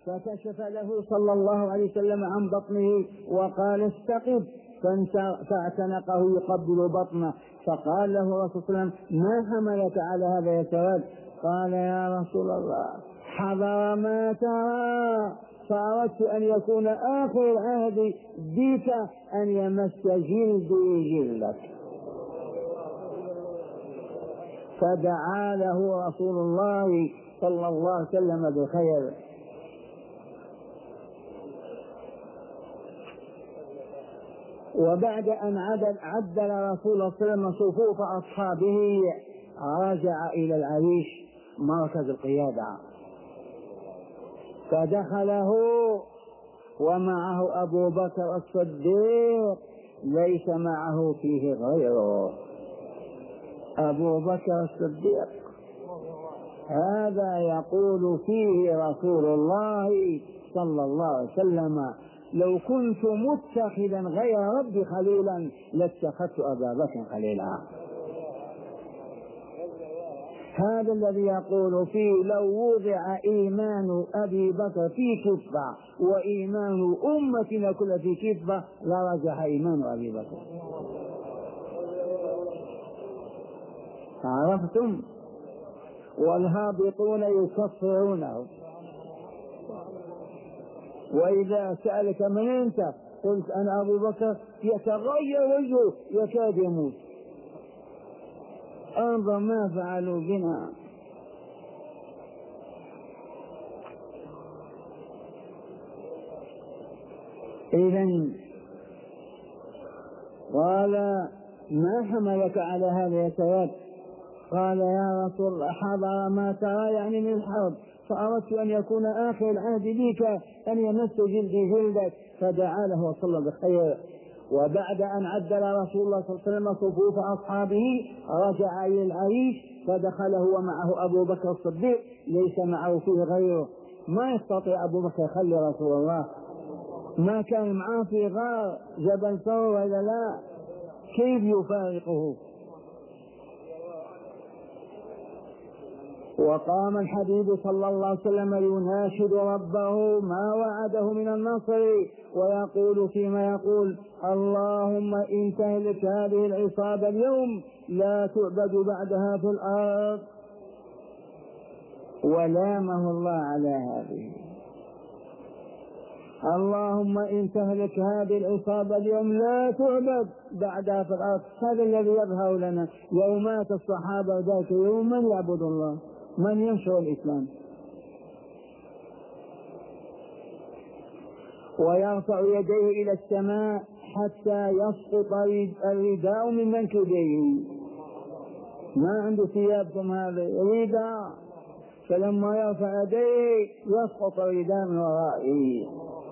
فكشف له صلى الله عليه وسلم عن بطنه وقال استقب، فاعتنقه يقبل بطنه. فقال له الرسول صلى الله عليه وسلم ما حملك على هذا يا سواد؟ قال يا رسول الله حضر ما ترى، فأردت أن يكون آخر عهدي بك أن يمس جلدي جلدك. فدعا له رسول الله صلى الله عليه وسلم بخير. وبعد أن عدل رسول الله صلى الله عليه وسلم صفوف أصحابه رجع إلى العريش مركز القيادة، فدخله ومعه أبو بكر الصديق ليس معه فيه غيره. أبو بكر الصديق هذا يقول فيه رسول الله صلى الله عليه وسلم لو كنت متخذا غير ربي خليلا لاتخذت أبا بكر خليلا. هذا الذي يقول فيه لو وضع إيمان أبي بكر في كفة وإيمان أمتنا كلها في كفة لرجح إيمان أبي بكر. عرفتم؟ والهابطون يكفرونه، وإذا سألك من أنت قلت أنا أبو بكر يتغير وجهه يكاد يموت. انظر ما فعلوا بنا. إذن قال ما حملك على هذا يا سواد؟ قال يا رسول الله حضر ما ترى يعني من الحرب، فأردت أن يكون آخر العهد بك أن يمس جلدي جلدك. فدعا له وصلى بخير. وبعد أن عدل رسول الله صلى الله عليه وسلم صفوف أصحابه رجع إلى العريش، فدخله ومعه أبو بكر الصديق ليس معه فيه غيره. ما يستطيع أبو بكر يخلي رسول الله، ما كان معه في غار جبل ثور ولا لا، كيف يفارقه؟ وقام الحبيب صلى الله عليه وسلم يناشد ربه ما وعده من النصر، ويقول فيما يقول اللهم إن تهلك هذه العصابة اليوم لا تعبد بعدها في الأرض. ولامه الله على هذه، اللهم إن تهلك هذه العصابة اليوم لا تعبد بعدها في الأرض. هذا الذي يظهر لنا يومات الصحابة ذاك يوم من يعبد الله، من ينشر الإسلام. ويرفع يديه إلى السماء حتى يسقط الرداء من منكبيه. ما عنده ثيابكم هذا رداء، فلما يرفع يديه يسقط الرداء من ورائه.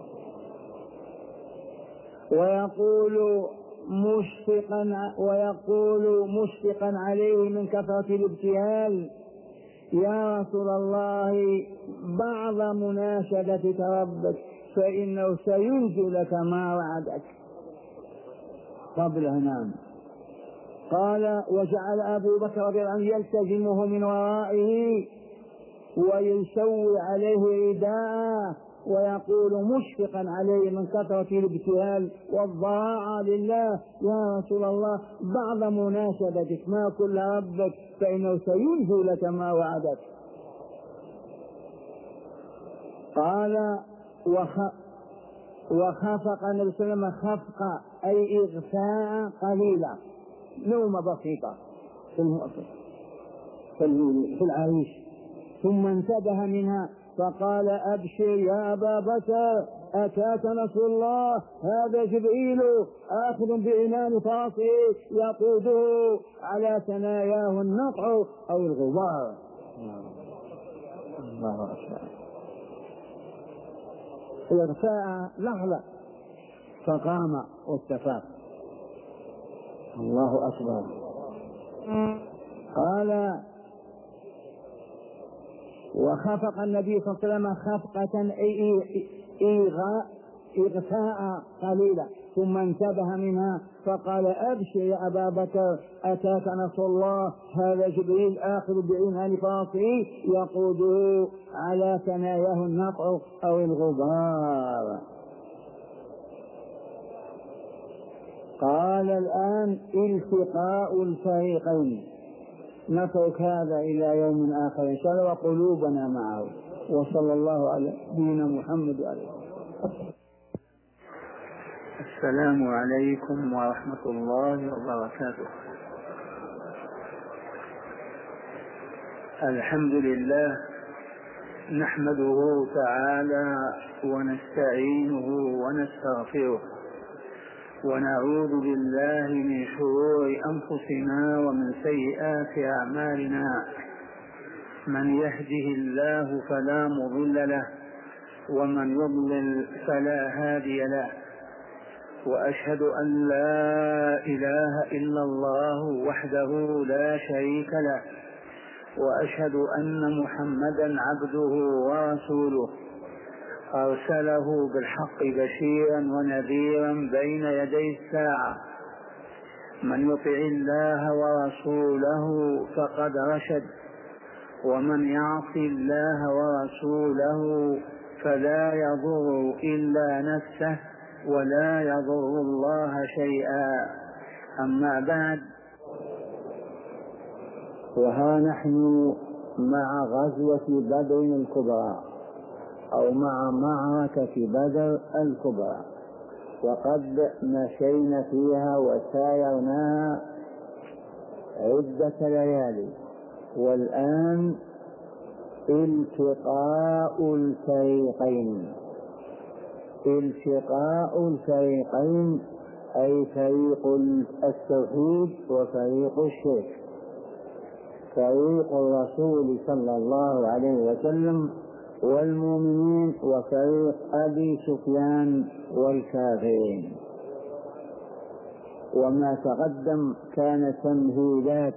ويقول مشفقا عليه من كثرة الابتهال يا رسول الله بعض مناشدتك ربك فإنه سينجي لك ما وعدك. قبل نام قال وجعل أبو بكر رضي الله عنه يلتزمه من ورائه ويسوي عليه رداءه، ويقول مشفقا عليه من كثرة الابتهال والضراعة لله يا رسول الله بعض مناشدتك ما كل ربك فإنه سينجي لك ما وعدك. قال وخفق النبي صلى الله عليه وسلم خفقا أي إغفاء قليلا، نومة بسيطة في العريش، ثم انتبه منها فقال أبشر يا أبا بكر أتاك نصر الله، هذا جبريل آخذ بعنان فرسه يقوده على ثناياه النطع أو الغبار. الله أكبر. إغفاء لحظة فقام واستفاق. الله أكبر. قال وخفق النبي صلى الله عليه وسلم خفقة أي إيغاء إغفاء قليلا، ثم انتبه منها فقال أبشر يا أبا بكر أتاك نصر الله، هذا جبريل آخذ بعين فرسه يقوده على ثناياه النقع أو الغبار. قال الآن التقاء الفريقين، نترك هذا إلى يوم آخر إن شاء الله وقلوبنا معه. وصلى الله على نبينا محمد عليه. السلام عليكم ورحمة الله وبركاته. الحمد لله نحمده تعالى ونستعينه ونستغفره ونعوذ بالله من شرور أنفسنا ومن سيئات أعمالنا، من يهده الله فلا مضل له ومن يضلل فلا هادي له، وأشهد أن لا إله إلا الله وحده لا شريك له، وأشهد أن محمدا عبده ورسوله أرسله بالحق بشيرا ونذيرا بين يدي الساعة، من يطع الله ورسوله فقد رشد، ومن يعص الله ورسوله فلا يضر إلا نفسه ولا يضر الله شيئا. أما بعد، وها نحن مع غزوة بدر الكبرى أو مع معركة بدر الكبرى، وقد مشينا فيها وسايرناها عدة ليالي، والآن التقاء الفريقين. التقاء الفريقين أي فريق التوحيد وفريق الشرك، فريق الرسول صلى الله عليه وسلم والمؤمنين وفريق أبي سفيان والكافرين. وما تقدم كان تمهيدات،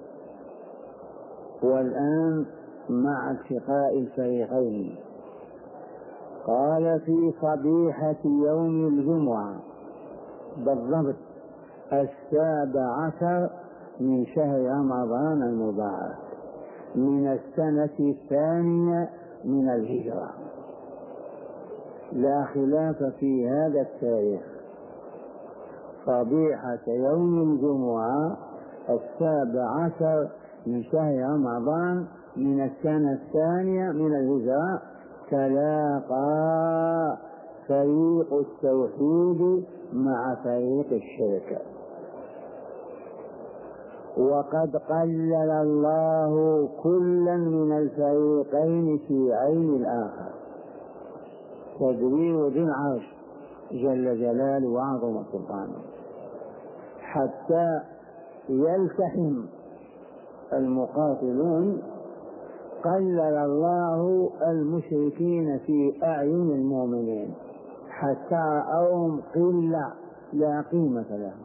والآن مع التقاء الفريقين. قال في صبيحة يوم الجمعة بالضبط 17 من شهر رمضان المبارك من السنة الثانية من الهجرة، لا خلاف في هذا التاريخ، صبيحة يوم الجمعة 17 من شهر رمضان من السنة الثانية من الهجرة، تلاقى فريق التوحيد مع فريق الشرك، وقد قلل الله كلا من الفريقين في عين الآخر، تدبير ذي العرش جل جلاله وعظم سلطانه، حتى يلتحم المقاتلون قلل الله المشركين في أعين المؤمنين حتى رأوهم قلة لا قيمة لهم،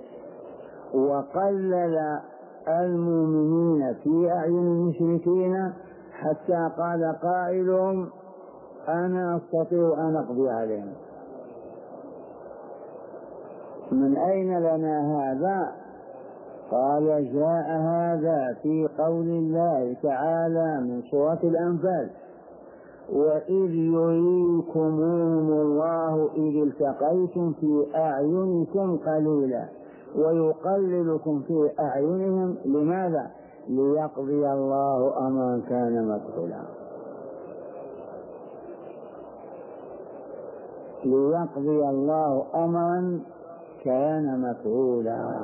وقلل المؤمنين في أعين المشركين حتى قال قائلهم أنا أستطيع أن أقضي عليهم. من أين لنا هذا؟ قال جاء هذا في قول الله تعالى من سورة الأنفال: وإذ يريكمهم الله إذ التقيتم في أعينكم قليلا ويقللكم في أعينهم. لماذا؟ ليقضي الله أمرا كان مفعولا. ليقضي الله أمرا كان مفعولا،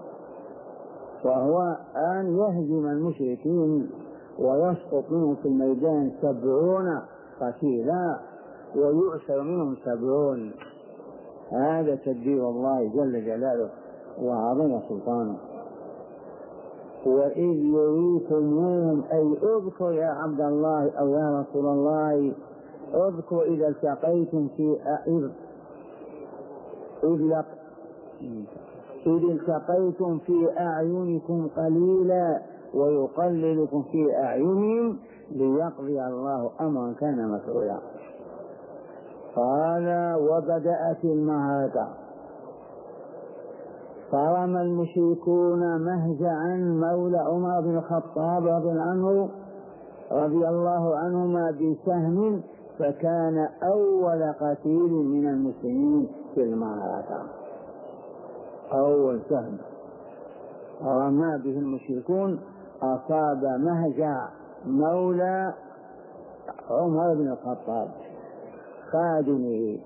وهو أن يهزم المشركين ويسقط منهم في الميدان 70 قتيلا ويؤسر منهم 70. هذا تدبير الله جل جلاله وعظم سلطانه. وإذ يريكمهم أي اذكر يا عبد الله أو يا رسول الله، اذكر إذا التقيتم في إذ التقيتم في أعينكم قليلا ويقللكم في أعينهم ليقضي الله أمرا كان مفعولا. قال قال وبدأت المعركة، فرمى المشركون مهجعا مولى عمر بن الخطاب رضي الله عنهما بسهم، فكان أول قتيل من المسلمين في المعركة. أول سهم رمى به المشركون أصاب مهجع مولى عمر بن الخطاب خادمه،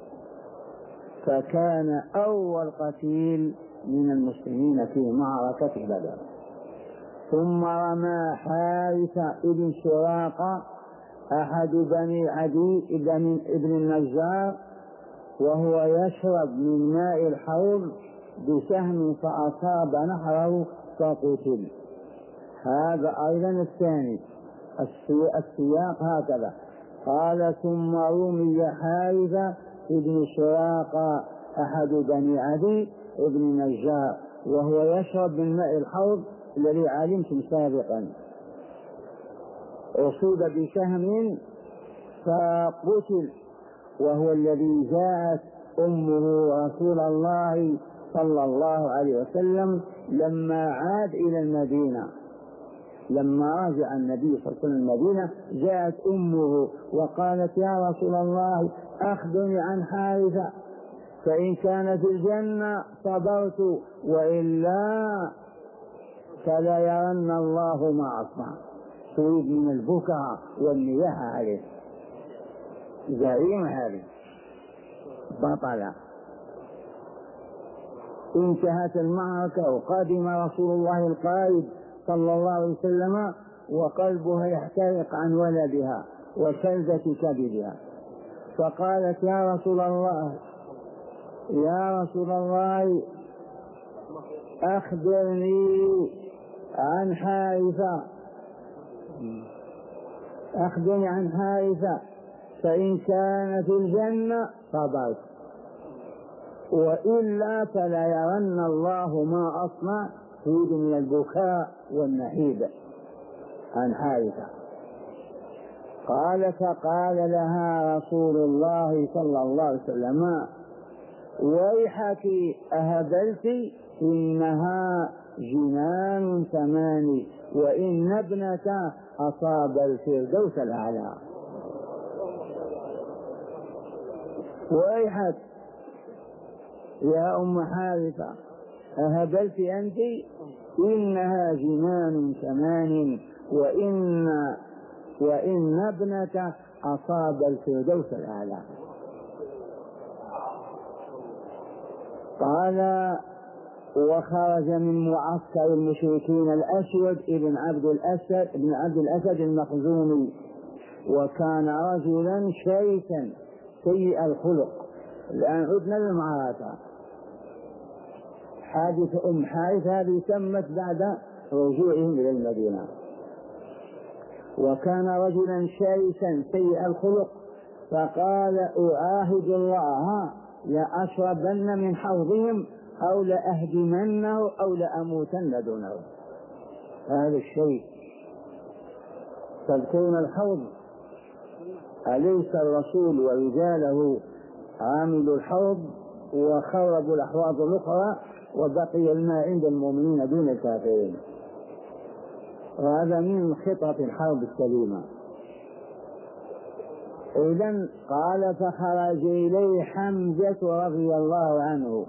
فكان أول قتيل من المسلمين في معركة بدر. ثم رمى حارثة بن سراقة أحد بني عدي ابن النجار وهو يشرب من ماء الحوض بسهم فأصاب نحره فقتل. هذا أيضا الثاني. السياق هكذا قال ثم رمي حارثة ابن سراقة أحد بني عدي ابن النجار وهو يشرب من ماء الحوض الذي علمتم سابقا، أصيب بسهم فقتل، وهو الذي جاءت أمه رسول الله صلى الله عليه وسلم لما عاد إلى المدينة. لما رجع النبي صلى الله عليه وسلم المدينة جاءت أمه وقالت يا رسول الله أخبرني عن حارثة، فإن كان في الجنة صبرت وإلا فلا يرن الله ما أصنع. تريد من البكاء والنياح عليه، زعيم هذه بطلة. انتهت المعركة وقدم رسول الله القائد صلى الله عليه وسلم وقلبها يحترق عن ولدها وكلدة كبدها، فقالت يا رسول الله أخبرني عن حارثة فإن كان في الجنة صبرت وإلا فلا يرن الله ما أصنع. تريد من البكاء والنحيب عن حارثة. فقال لها رسول الله صلى الله عليه وسلم ويحك أهبلت إنها جنان ثمان وإن ابنة أصاب الفردوس الأعلى. ويحك يا أم حارثة أهبلت أنت إنها جنان ثمان وإن ابنة أصاب الفردوس الأعلى. قال وخرج من معسكر المشركين الأسود ابن عبد الأسد المخزومي، وكان رجلا شرسا سيء الخلق. الآن عدنا للمعركة. حادثة أم حارثة هذه تمت بعد رجوعهم إلى المدينة. وكان رجلا شرسا سيء الخلق، فقال أعاهد الله لأشربن من حوضهم أو لأهدمنه أو لأموتن دونه. هذا الشيء تذكرون الحوض، أليس الرسول ورجاله عاملوا الحوض وخربوا الأحواض الأخرى وبقي الماء عند المؤمنين دون الكافرين؟ وهذا من خطط الحرب السليمة. إذن قال فخرج إليه حمزة رضي الله عنه،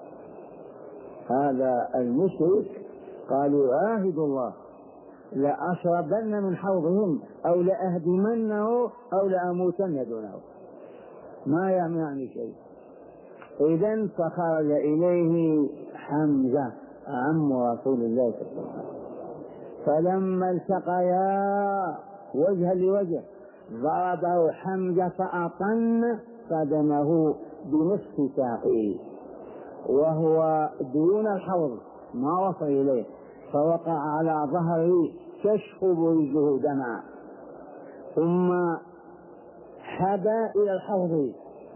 هذا المشرك، قالوا عاهد الله لأشربن من حوضهم أو لأهدمنه أو لأموتن دونه، ما يعني شيء. إذن فخرج إليه حمزة عم رسول الله صلى الله عليه وسلم، فلما التقيا وجها لوجه ضربه حمزة فأطن قدمه بنصف ساقه وهو دون الحوض ما وصل إليه، فوقع على ظهره تشخب رجله دمعا، ثم حبى إلى الحوض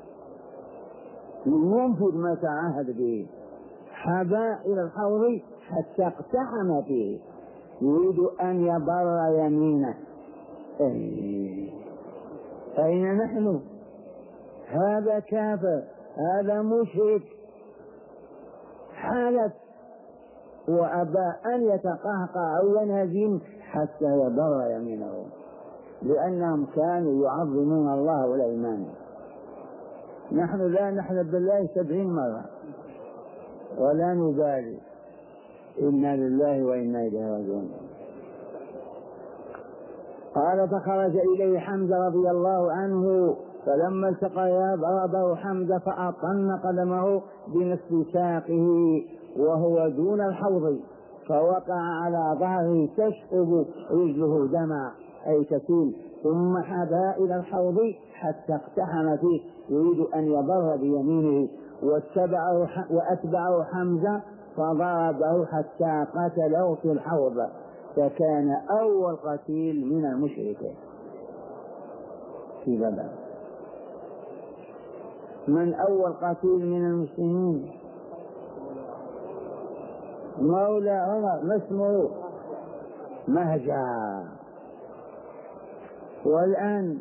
لينفذ ما تعاهد به، حبى إلى الحوض حتى اقتحم فيه يريد أن يبر يمينه. أين نحن؟ هذا كافر، هذا مشرك، حلف وأبى أن يتقهقر أو ينهزم حتى يبر يمينه، لأنهم كانوا يعظمون الله والإيمان. نحن لا نحلف بالله 70 مرة ولا نبالي، إنا لله وإنا إليه راجعون. قال فخرج إليه حمزة رضي الله عنه، فلما التقيا ضربه حمزة فأطن قدمه بنصف ساقه وهو دون الحوض، فوقع على ظهره تشقب رجله دما أي تسيل، ثم حبا إلى الحوض حتى اقتحم فيه يريد أن يبر بيمينه، وأتبعه حمزة فضربه حتى قتله في الحوض، فكان أول قتيل من المشركين في بدر. من أول قتيل من المسلمين؟ مولى عمر، ما اسمه؟ مهجع. والآن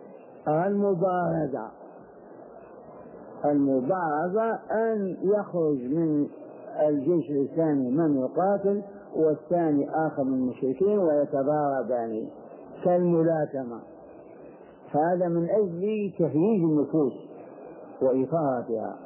المبارزة أن يخرج من الجيش الإسلامي من يقاتل والثاني آخر من المشركين ويتضاربان كالملاكمة. هذا من أجل تهييج النفوس وإثارتها،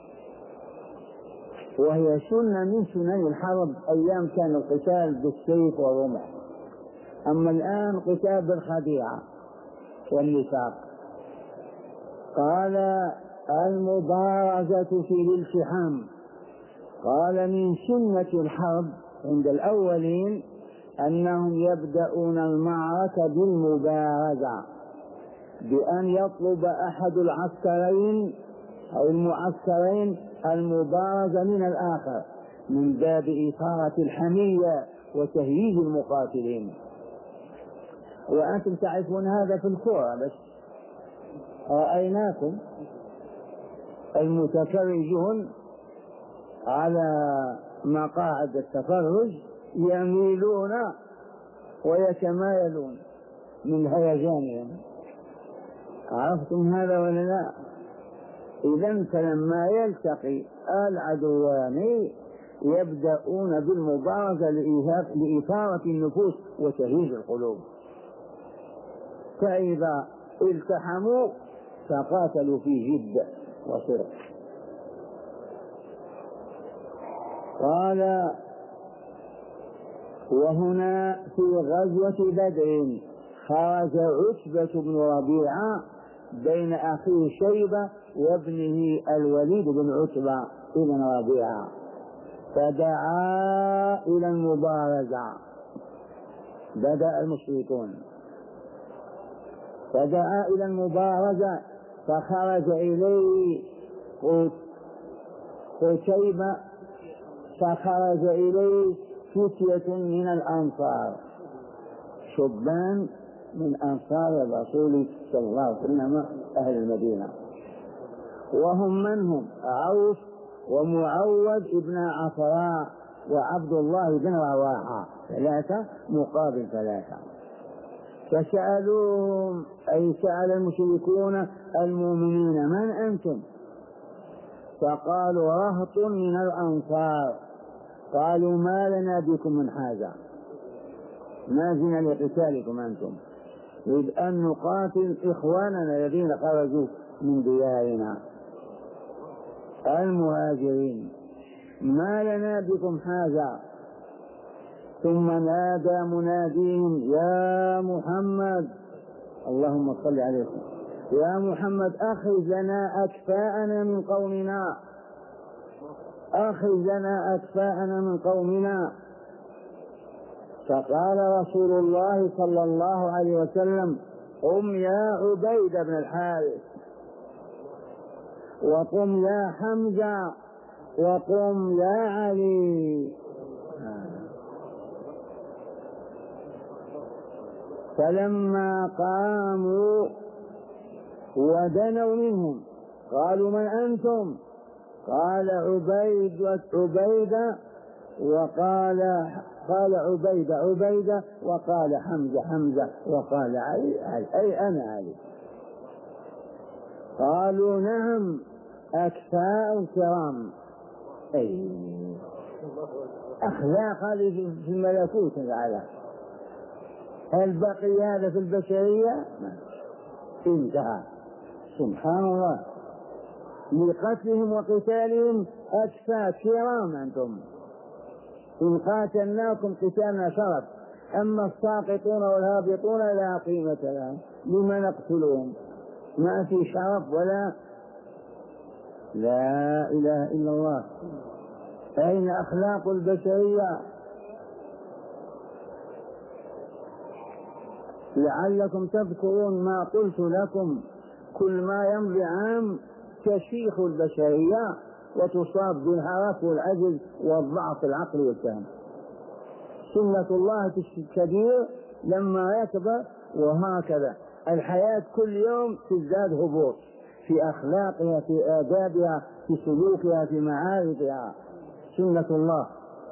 وهي سنة من سنن الحرب أيام كان القتال بالسيف والرمح، أما الآن قتال بالخديعة والنفاق. قال المبارزة في الالتحام. قال من سنة الحرب عند الأولين أنهم يبدأون المعركة بالمبارزة، بأن يطلب أحد العسكرين أو المعسكرين المبارزة من الآخر من باب إثارة الحمية وتهييج المقاتلين. وأنتم تعرفون هذا في الكرة، بس رأيناكم المتفرجون على مقاعد التفرج يميلون ويتمايلون من هيجانهم. عرفتم هذا ولا لا؟ إذن فلما يلتقي العدوان يبدأون بالمبارزة لإثارة النفوس وتهييج القلوب، فإذا التحموا فقاتلوا في جد وصدق. قال وهنا في غزوة بدر خرج عتبة بن ربيعة بين أخيه شيبة وابنه الوليد بن عتبة بن ربيعة، فدعا إلى المبارزة. بدأ المشركون فدعا إلى المبارزة، فخرج إليه شيبة، فخرج إليه فتية من الأنصار، شبان من أنصار الرسول صلى الله عليه وسلم أهل المدينة، وهم من هم؟ عوف ومعوذ ابن عفراء وعبد الله بن رواحة، 3 مقابل 3. فسألوهم أي سأل المشركون المؤمنين من أنتم؟ فقالوا رهط من الأنصار. قالوا ما لنا بكم من حاجة، ما جئنا لقتالكم أنتم، نريد أن نقاتل إخواننا الذين خرجوا من ديارنا المهاجرين، ما لنا بكم حاجة. ثم نادى مناديهم يا محمد، اللهم صل عليه، يا محمد أخرج لنا أكفاءنا من قومنا، أخرج لنا أكفاءنا من قومنا. فقال رسول الله صلى الله عليه وسلم قم يا عبيد بن الحارث، وقم يا حمزة، وقم يا علي. فلما قاموا ودنوا منهم قالوا من أنتم؟ قال عبيدة، وقال عبيدة، وقال حمزة، وقال علي، أي أنا علي. قالوا نعم أكفاء كرام. أي أخلاق هذه في الملكوت تعالى. هل بقي هذا في البشرية؟ انتهى. سبحان الله. لقتلهم وقتالهم أكفاء كرام أنتم، إن قاتلناكم قتالنا شرف، أما الساقطون والهابطون لا قيمة لهم، لما نقتلهم؟ ما في شرف ولا. لا إله إلا الله. أين أخلاق البشرية؟ لعلكم تذكرون ما قلت لكم، كل ما يمضي عام تشيخ البشرية وتصاب بالهرف والعجز والضعف العقلي والفهم. سنة الله الكبير لما يكبر، وهكذا الحياة كل يوم تزداد هبوط في أخلاقها، في آدابها، في سلوكها، في معارفها. سنة الله.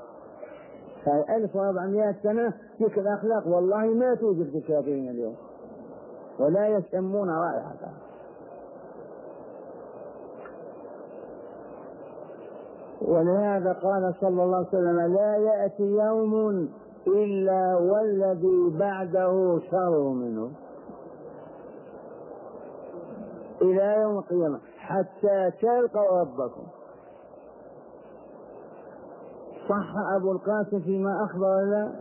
1400 سنة تلك الأخلاق والله ما توجد في الكافرين اليوم، ولا يشمون رائحتها. ولهذا قال صلى الله عليه وسلم: لا يأتي يوم إلا والذي بعده شر منه إلى يوم القيامة حتى تلقوا ربكم. صح أبو القاسم فيما أخبر لا؟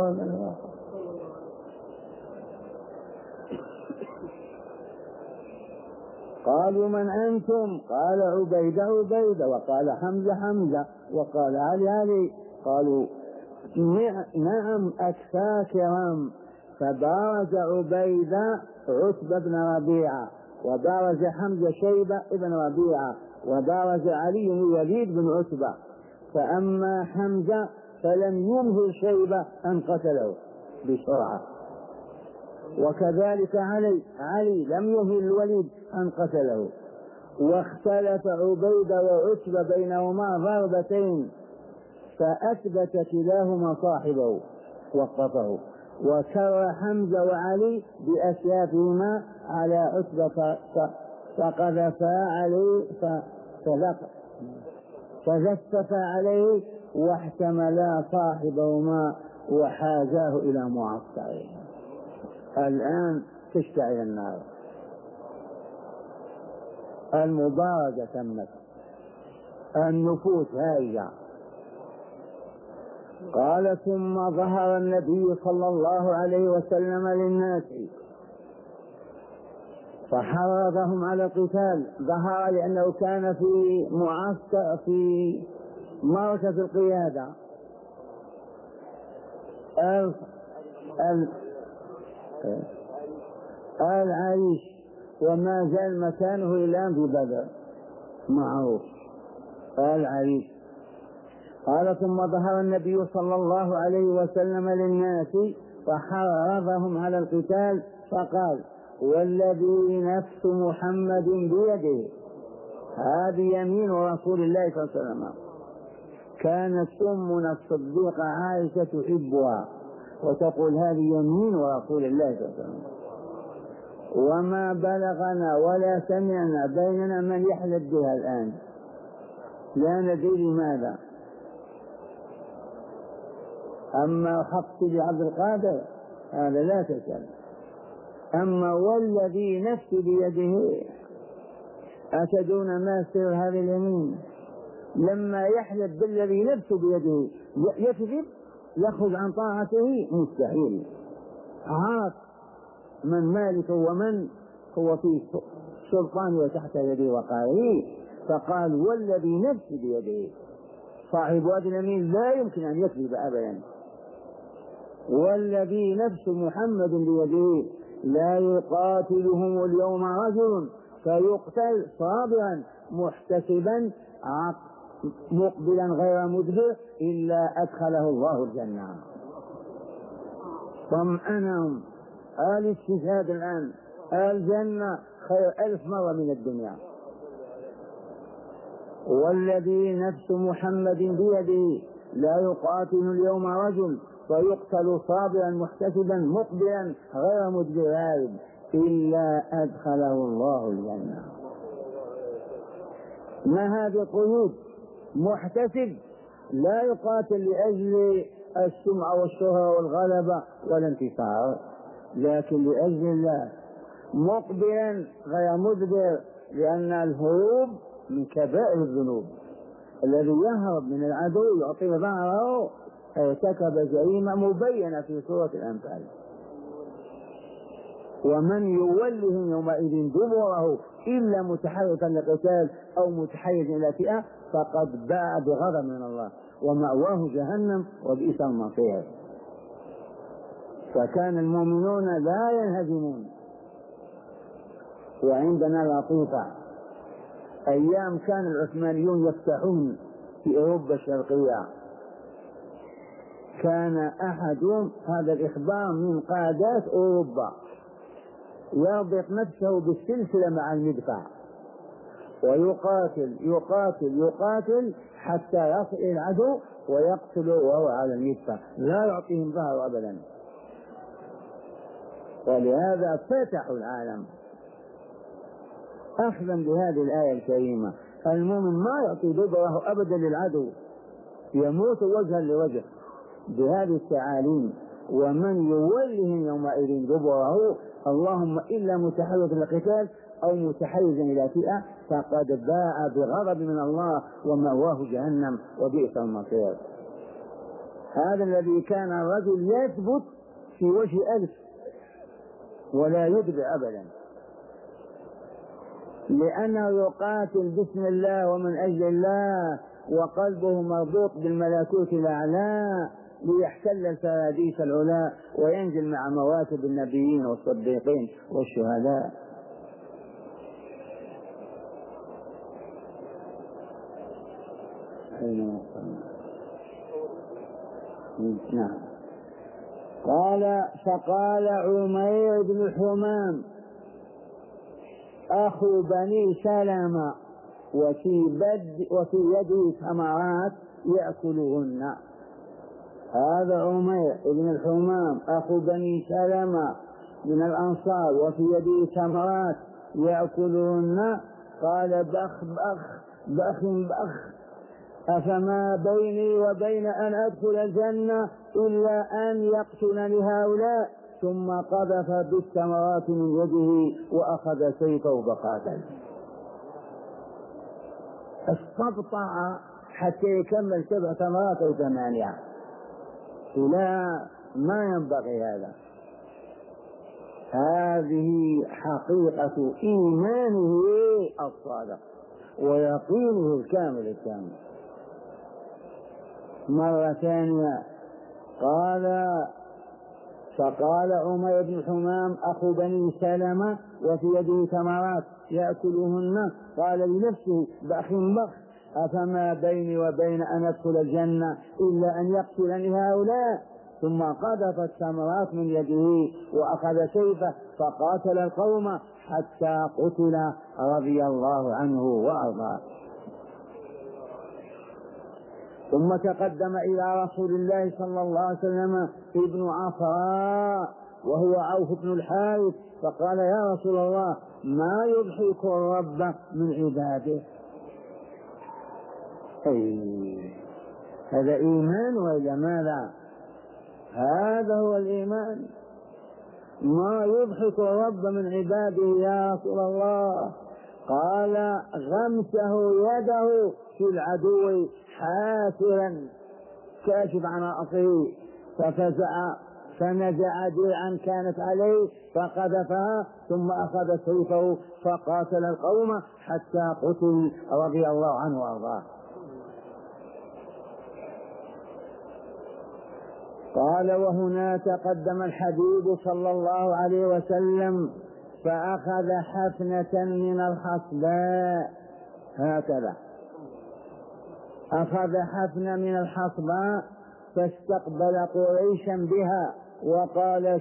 قالوا من أنتم؟ قال عبيدة، وقال حمزة، وقال علي. قالوا نعم أكفى كرام. فبارز عبيدة عتبة بن ربيعة، وبارز حمزة شيبة بن ربيعة، وبارز علي يزيد بن عتبة. فأما حمزة فلم يمهل شيبة أن قتله بسرعة، وكذلك علي لم يمهل الوليد أن قتله. واختلف عبيدة وعتبة بينهما ضربتين، فأثبت كلاهما صاحبه وقفه، وكر حمزة وعلي بأسيافهما على عتبة فقذفا عليه فزفف عليه واحتملا صاحبهما وحازاه إلى معسكره. الآن تشتعل النار. المبارزة تمت، النفوس هائجة. قال: ثم ظهر النبي صلى الله عليه وسلم للناس فحرضهم على القتال. ظهر لأنه كان في معسكر في مركز القيادة العريش، وما زال مكانه الآن في بدر معروف العريش. قال: ثم ظهر النبي صلى الله عليه وسلم للناس فحرضهم على القتال فقال: والذي نفس محمد بيده. هذه يمين رسول الله صلى الله عليه وسلم. كانت أمنا الصديقة عائشة تحبها وتقول: هذه يمين رسول الله صلى الله عليه وسلم. وما بلغنا ولا سمعنا بيننا من يحلف بها الآن، لا ندري لماذا. أما حق عبد القادر هذا لا تسأل. أما والذي نفسي بيده، أتدون ما سر هذه اليمين؟ لما يحلف بالذي نفسه بيده يكذب، يخرج عن طاعته، مستحيل. عرف من مالك ومن هو في سلطان وتحت يده وقاره، فقال: والذي نفسي بيده. صاحب هذه اليمين لا يمكن أن يكذب أبدا. والذي نفس محمد بيده لا يقاتلهم اليوم رجل فيقتل صابرا محتسبا مقبلا غير مدبر إلا أدخله الله الجنة. طمأنهم الاستشهاد الآن، الجنة خير 1000 مرة من الدنيا. والذي نفس محمد بيده لا يقاتل اليوم رجل فيقتل صابرا محتسبا مقبلا غير مدبر إلا أدخله الله الجنة. ما هذه القيود؟ محتسب لا يقاتل لأجل السمعة والشهرة والغلبة والانتصار، لكن لأجل الله، مقبلا غير مدبر، لأن الهروب من كبائر الذنوب. الذي يهرب من العدو يعطي ظهره ارتكب جريمة مبينة في سورة الأنفال. ومن يوله يومئذ دبره إلا متحركا لقتال أو متحيز إلى فئة فقد باء بغضب من الله ومأواه جهنم وبئس المصير. فكان المؤمنون لا ينهزمون. وعندنا لطيفة، أيام كان العثمانيون يفتحون في أوروبا الشرقية، كان أحدهم، هذا الإخبار من قادات أوروبا، يربط نفسه بالسلسلة مع المدفع ويقاتل يقاتل يقاتل حتى يصل إلى العدو ويقتله وهو على المدفع، لا يعطيهم ظهر أبدا. ولهذا فتحوا العالم أخذا بهذه الآية الكريمة. المؤمن ما يعطي دبره أبدا للعدو، يموت وجها لوجه بهذه التعاليم. ومن يولهم يومئذ دبره اللهم إلا متحرك للقتال أو متحيزا إلى فئة فقد باء بغضب من الله ومأواه جهنم وبئس المصير. هذا الذي كان الرجل يثبت في وجه ألف ولا يدبر أبدا، لأنه يقاتل باسم الله ومن أجل الله وقلبه مربوط بالملكوت الأعلى ليحتل الفراديس العلا وينزل مع مواتب النبيين والصديقين والشهداء. نعم. فقال عمير بن حمام أخو بني سلمة وفي يده ثمرات يأكلهن. هذا عمير بن الحمام أخو بني سلمة من الأنصار وفي يده ثمرات يأكلهن. قال بخ بخ بخ بخ أفما بيني وبين أن أدخل الجنة إلا أن يقتلني هؤلاء. ثم قذف بالثمرات من يده وأخذ سيفه فقاتل. استبطأ حتى يكمل 7 ثمرات أو 8. لا، ما ينبغي هذا. هذه حقيقة إيمانه الصادق ويقينه الكامل. مرة ثانية فقال عمير بن حمام أخو بني سلمة وفي يده ثمرات يأكلهن. قال لنفسه بخ بخ أفما بيني وبين أن أدخل الجنة إلا أن يقتلني هؤلاء. ثم قذف الثمرات من يده وأخذ سيفه فقاتل القوم حتى قتل رضي الله عنه وأرضاه. ثم تقدم إلى رسول الله صلى الله عليه وسلم ابن عفراء وهو عوف بن الحارث فقال يا رسول الله ما يضحك الرب من عباده. هذا إيمان وإلا ماذا؟ هذا هو الإيمان. ما يضحك الرب من عباده يا رسول الله؟ قال غمسه يده في العدو حافرا كاشف عن رأسه ففزع فنزع درعا كانت عليه فقذفها ثم أخذ سيفه فقاتل القوم حتى قتل رضي الله عنه وأرضاه. قال وهنا تقدم الحبيب صلى الله عليه وسلم فأخذ حفنة من الحصباء، هكذا أخذ حفنة من الحصباء فاستقبل قريشا بها وقال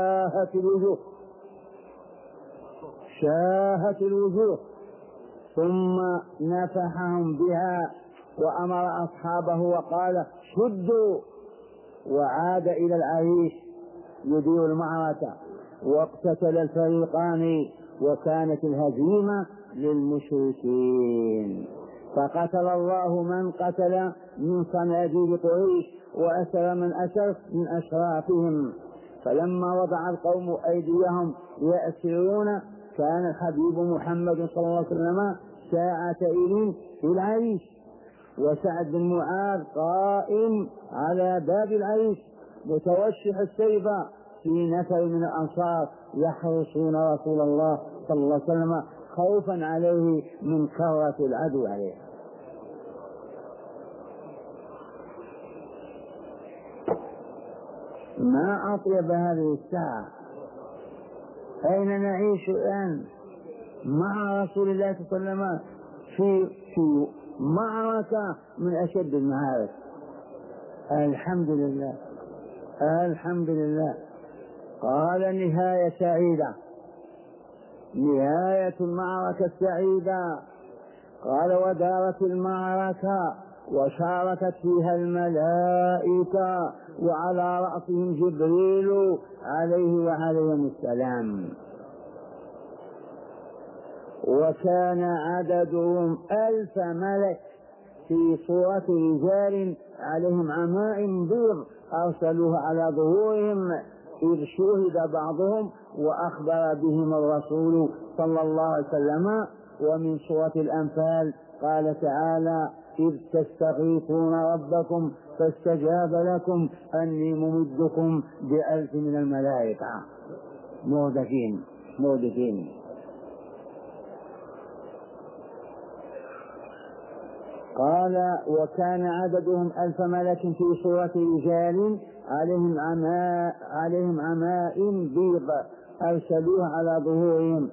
شاهت الوجوه ثم نفحهم بها وأمر أصحابه وقال شدوا، وعاد إلى العريش يدير المعركة واقتتل الفريقان وكانت الهزيمة للمشركين. فقتل الله من قتل من صناديد قريش وأسر من أسر من أشرافهم. فلما وضع القوم أيديهم يأسرون كان الحبيب محمد صلى الله عليه وسلم ساعة إليه في العريش، وسعد بن معاذ قائم على باب العريش متوشح السيف في نفر من الأنصار يحرسون رسول الله صلى الله عليه وسلم خوفا عليه من كرة العدو عليه. ما أطيب هذه الساعة. أين نعيش الآن مع رسول الله صلى الله عليه وسلم في معركة من أشد المعارك. الحمد لله الحمد لله. قال نهاية سعيدة، نهاية المعركة السعيدة. قال ودارت المعركة وشاركت فيها الملائكة وعلى رأسهم جبريل عليه وعليهم السلام، وكان عددهم 1000 ملك في صورة رجال عليهم عمائم بيض أرسلوها على ظهورهم، إذ شهد بعضهم وأخبر بهم الرسول صلى الله عليه وسلم. ومن سورة الأنفال قال تعالى إذ تستغيثون ربكم فاستجاب لكم أني ممدكم ب1000 من الملائكة مردفين. قال وكان عددهم 1000 ملك في صورة رجال عليهم عمائم بيض أرسلوها على ظهورهم،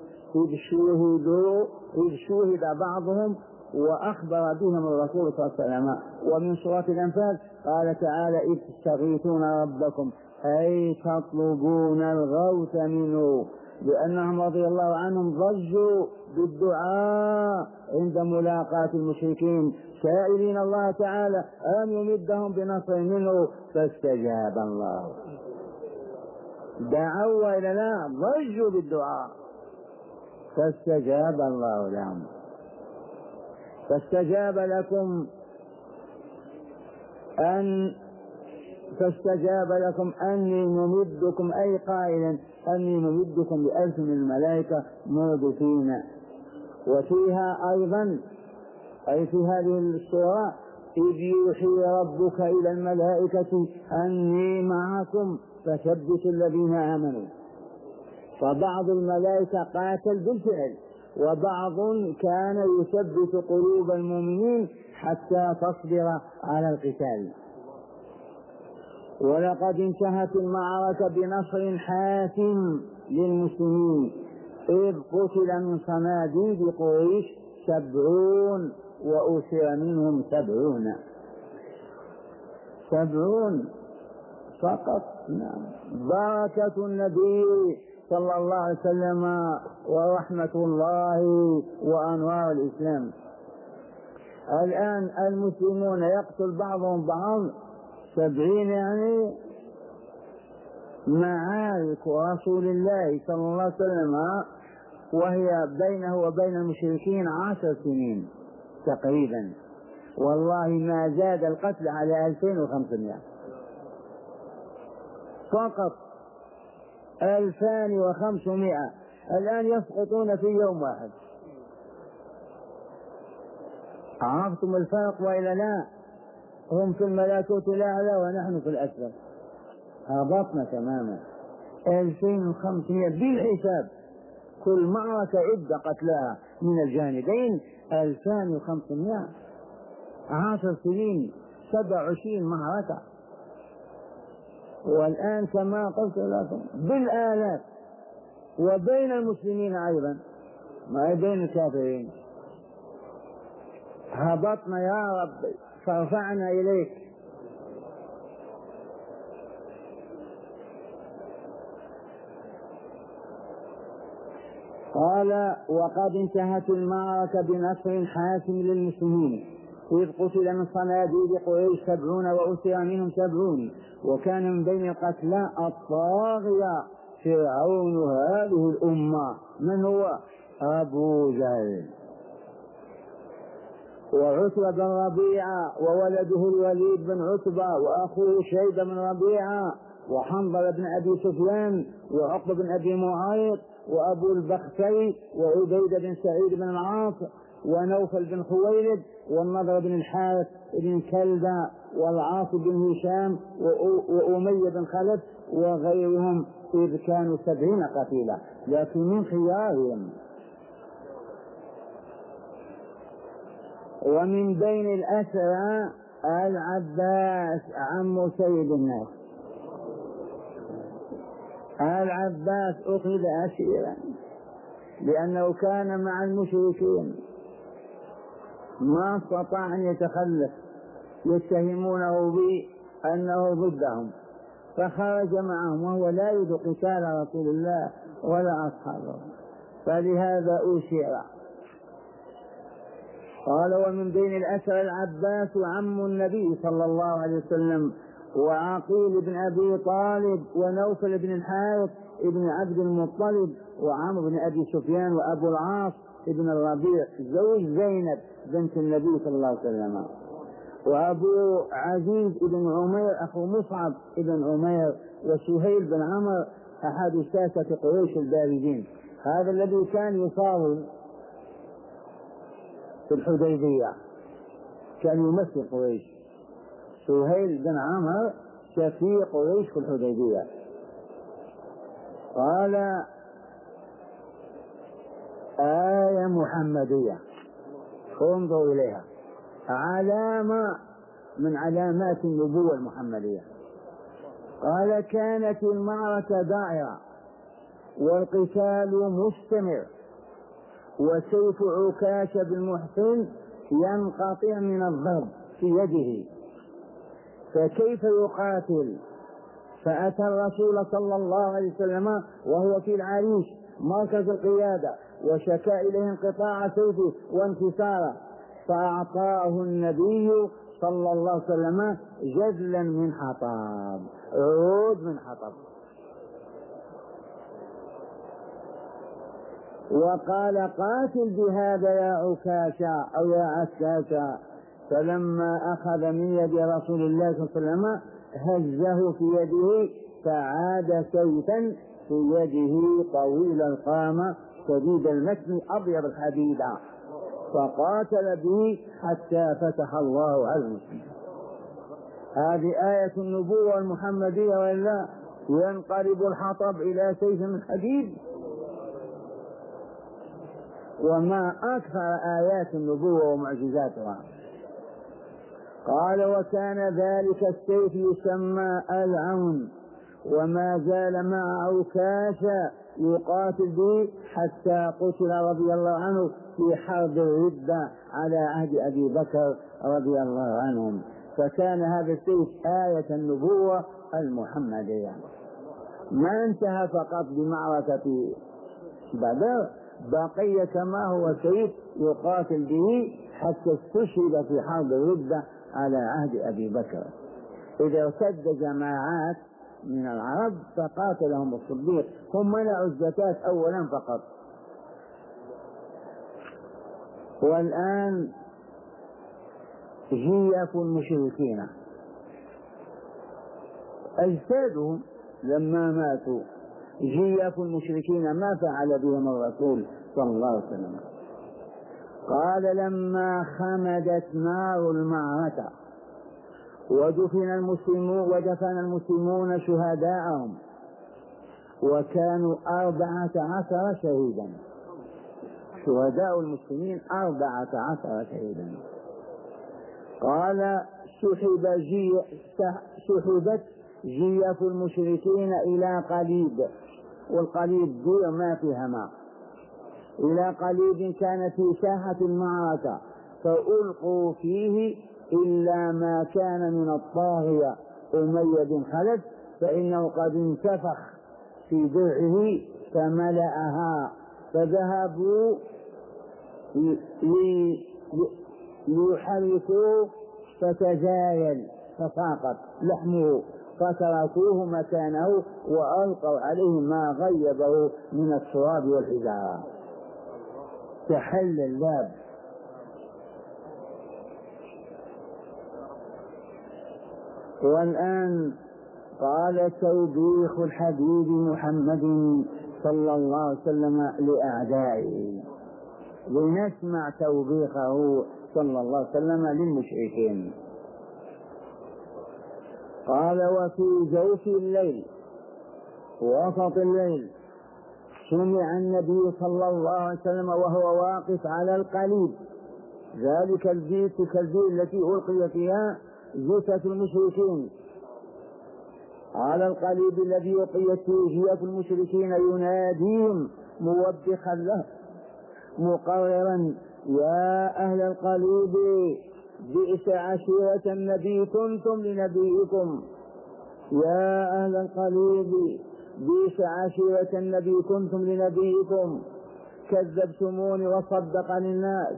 إذ شهد بعضهم وأخبر بهم الرسول صلى الله عليه وسلم. ومن سورة الأنفال قال تعالى إذ تستغيثون ربكم أي تطلبون الغوث منه، لأنهم رضي الله عنهم ضجوا بالدعاء عند ملاقاة المشركين سائلين الله تعالى أن يمدهم بنصر منه فاستجاب الله. دعوا إلى لا ضجوا بالدعاء فاستجاب الله لهم. فاستجاب لكم أني ممدكم أي قائلا أني ممدكم ب1000 من الملائكة مردفين. وفيها أيضا أي في هذه السورة إذ يوحي ربك إلى الملائكة أني معكم فثبتوا الذين آمنوا. فبعض الملائكة قاتل بالفعل، وبعض كان يثبت قلوب المؤمنين حتى تصبر على القتال. ولقد انتهت المعركة بنصر حاسم للمسلمين، إذ قتل من صناديد قريش 70 وأسر منهم 70 فقط. نعم. بركة النبي صلى الله عليه وسلم ورحمة الله وأنوار الإسلام. الآن المسلمون يقتل بعضهم بعض 70 يعني معارك رسول الله صلى الله عليه وسلم وهي بينه وبين المشركين 10 سنين تقريبا، والله ما زاد القتل على 2500 فقط. 2500 الآن يسقطون في يوم واحد. عرفتم الفرق وإلا لا؟ هم في الملكوت الأعلى ونحن في الأسفل. هبطنا تماما. 2500 بالحساب، كل معركة عدة قتلاها من الجانبين 2500 10 سنين 27 معركة. والآن كما قلت لكم بالآلاف، وبين المسلمين أيضا ما بين الكافرين. هبطنا يا رب فارفعنا إليك. قال وقد انتهت المعركة بنصر حاسم للمسلمين، إذ قتل من صناديد قريش 70 وأسر منهم 70. وكان من بين القتلى الطاغية فرعون هذه الأمة، من هو؟ أبو جهل. وعتبة بن ربيعة وولده الوليد بن عتبة وأخوه شيبة بن ربيعة وحنظلة بن أبي سفيان وعقبة بن أبي معيط وأبو البختري وعبيدة بن سعيد بن العاص ونوفل بن خويلد والنضر بن الحارث بن كلدة والعاص بن هشام وأمية بن خلف وغيرهم، إذ كانوا 70 قتيلا، لكن من خيارهم. ومن بين الأسرى العباس عم سيد الناس. العباس أخذ أسيرا لأنه كان مع المشركين، ما استطاع أن يتخلف، يتهمونه بأنه ضدهم، فخرج معهم وهو لا يريد قتال رسول الله ولا أصحابه، فلهذا أسر. قال: ومن بين الأسرى العباس عم النبي صلى الله عليه وسلم وعقيل بن أبي طالب ونوفل بن الحارث ابن عبد المطلب وعمرو بن أبي سفيان وأبو العاص ابن الربيع زوج زينب بنت النبي صلى الله عليه وسلم وأبو عزيز بن عمير أخو مصعب بن عمير وسهيل بن عمر أحد ساسة قريش البارزين. هذا الذي كان يصاب في الحديبية، كان يمثل قريش، سهيل بن عمر شفيع قريش في الحديبية. قال: آية محمدية انظروا إليها، علامة من علامات النبوة المحمدية. قال: كانت المعركة دائرة والقتال مستمر وسيف عكاش بن محصن ينقطع من الضرب في يده، فكيف يقاتل؟ فأتى الرسول صلى الله عليه وسلم وهو في العريش مركز القيادة وشكا إليه انقطاع سيفه وانكساره، فأعطاه النبي صلى الله عليه وسلم جزلا من حطب، عود من حطب، وقال: قاتل بهذا يا عكاشة أو يا عكاشة. فلما أخذ من يد رسول الله صلى الله عليه وسلم هزه في يده فعاد سيفا في يده طويل القامة شديد المتن أبيض الحديد، فقاتل به حتى فتح الله على المسلمين. هذه آية النبوة المحمدية، وإلا ينقلب الحطب إلى سيف من حديد. وما أكثر آيات النبوة ومعجزاتها. قال: وكان ذلك السيف يسمى العون، وما زال مع عكاشة يقاتل به حتى قتل رضي الله عنه في حرب الردة على عهد أبي بكر رضي الله عنهم. فكان هذا السيف آية النبوة المحمدية. ما انتهى فقط بمعركة بدر، بقي كما هو سيف يقاتل به حتى استشهد في حرب الردة على عهد أبي بكر. إذا ارتد جماعات من العرب فقاتلهم الصديق، هم منعوا الزكاة أولا فقط. والآن جيف المشركين أجسادهم لما ماتوا، جيف المشركين ما فعل بهم الرسول صلى الله عليه وسلم. قال: لما خمدت نار المعركة ودفن المسلمون شهداءهم، وكانوا 14 شهيدا، شهداء المسلمين 14 شهيدا. قال: سحبت جيف المشركين إلى قليب، والقليب دي ما فيها ماء، إلى قليب كان في ساحة المعركة، فألقوا فيه إلا ما كان من الطاغية أمية بن خلف، فإنه قد انتفخ في درعه فملأها، فذهبوا ليحركوه فتزايل فساقط لحمه، فتركوه مكانه وألقوا عليه ما غيبه من التراب والحجارة، تحل الباب. والآن قال توبيخ الحبيب محمد صلى الله عليه وسلم لأعدائه، لنسمع توبيخه صلى الله عليه وسلم للمشركين. قال وفي جوف الليل وسط الليل سمع النبي صلى الله عليه وسلم وهو واقف على القليب، ذلك البيت التي ألقي فيها جثث المشركين، على القليب الذي ألقيت فيه جثث المشركين، يناديهم موبخا له مقررا يا أهل القليب بئس عشيرة النبي كنتم لنبيكم، يا أهل القليب بئس عشيرة النبي كنتم لنبيكم، كذبتموني وصدقني الناس،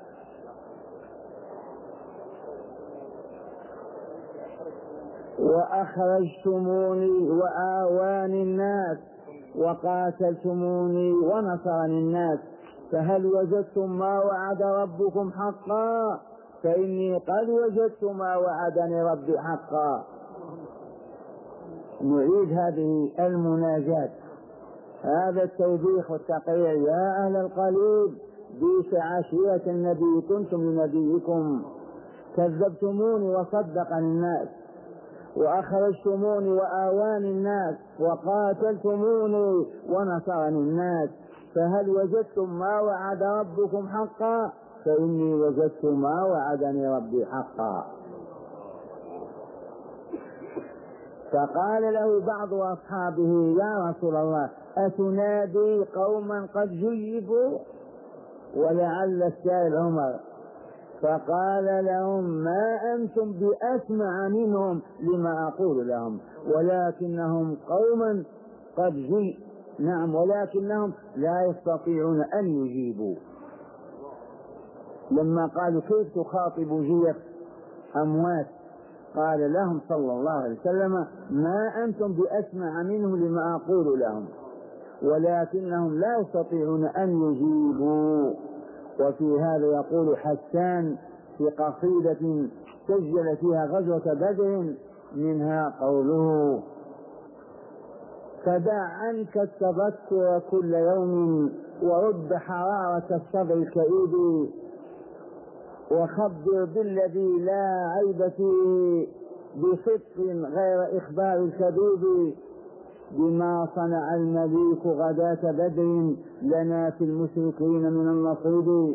وأخرجتموني وآواني الناس، وقاتلتموني ونصرني الناس، فهل وجدتم ما وعد ربكم حقا؟ فإني قد وجدت ما وعدني ربي حقا. نعيد هذه المناجاة، هذا التوبيخ والتقرير، يا أهل القليب بئس عشيرة النبي كنتم لنبيكم، كذبتموني وصدقني الناس، وأخرجتموني وآواني الناس، وقاتلتموني ونصرني الناس، فهل وجدتم ما وعد ربكم حقا؟ فإني وجدت ما وعدني ربي حقا. فقال له بعض أصحابه يا رسول الله أتنادي قوما قد جيبوا؟ ولعل السائل عمر، فقال لهم ما أنتم بأسمع منهم لما أقول لهم، ولكنهم قوما قد نعم، ولكنهم لا يستطيعون أن يجيبوا. لما قالوا كيف تخاطب جيف أموات، قال لهم صلى الله عليه وسلم ما أنتم بأسمع منهم لما أقول لهم، ولكنهم لا يستطيعون أن يجيبوا. وفي هذا يقول حسان في قصيدة سجل فيها غزوة بدر منها قوله فدع عنك التذكر كل يوم ورد حرارة الصدر الكئيب، وخبر بالذي لا عيب فيه بصدق غير إخبار الكذوب، بما صنع المليك غداة بدر لنا في المشركين من النصيب،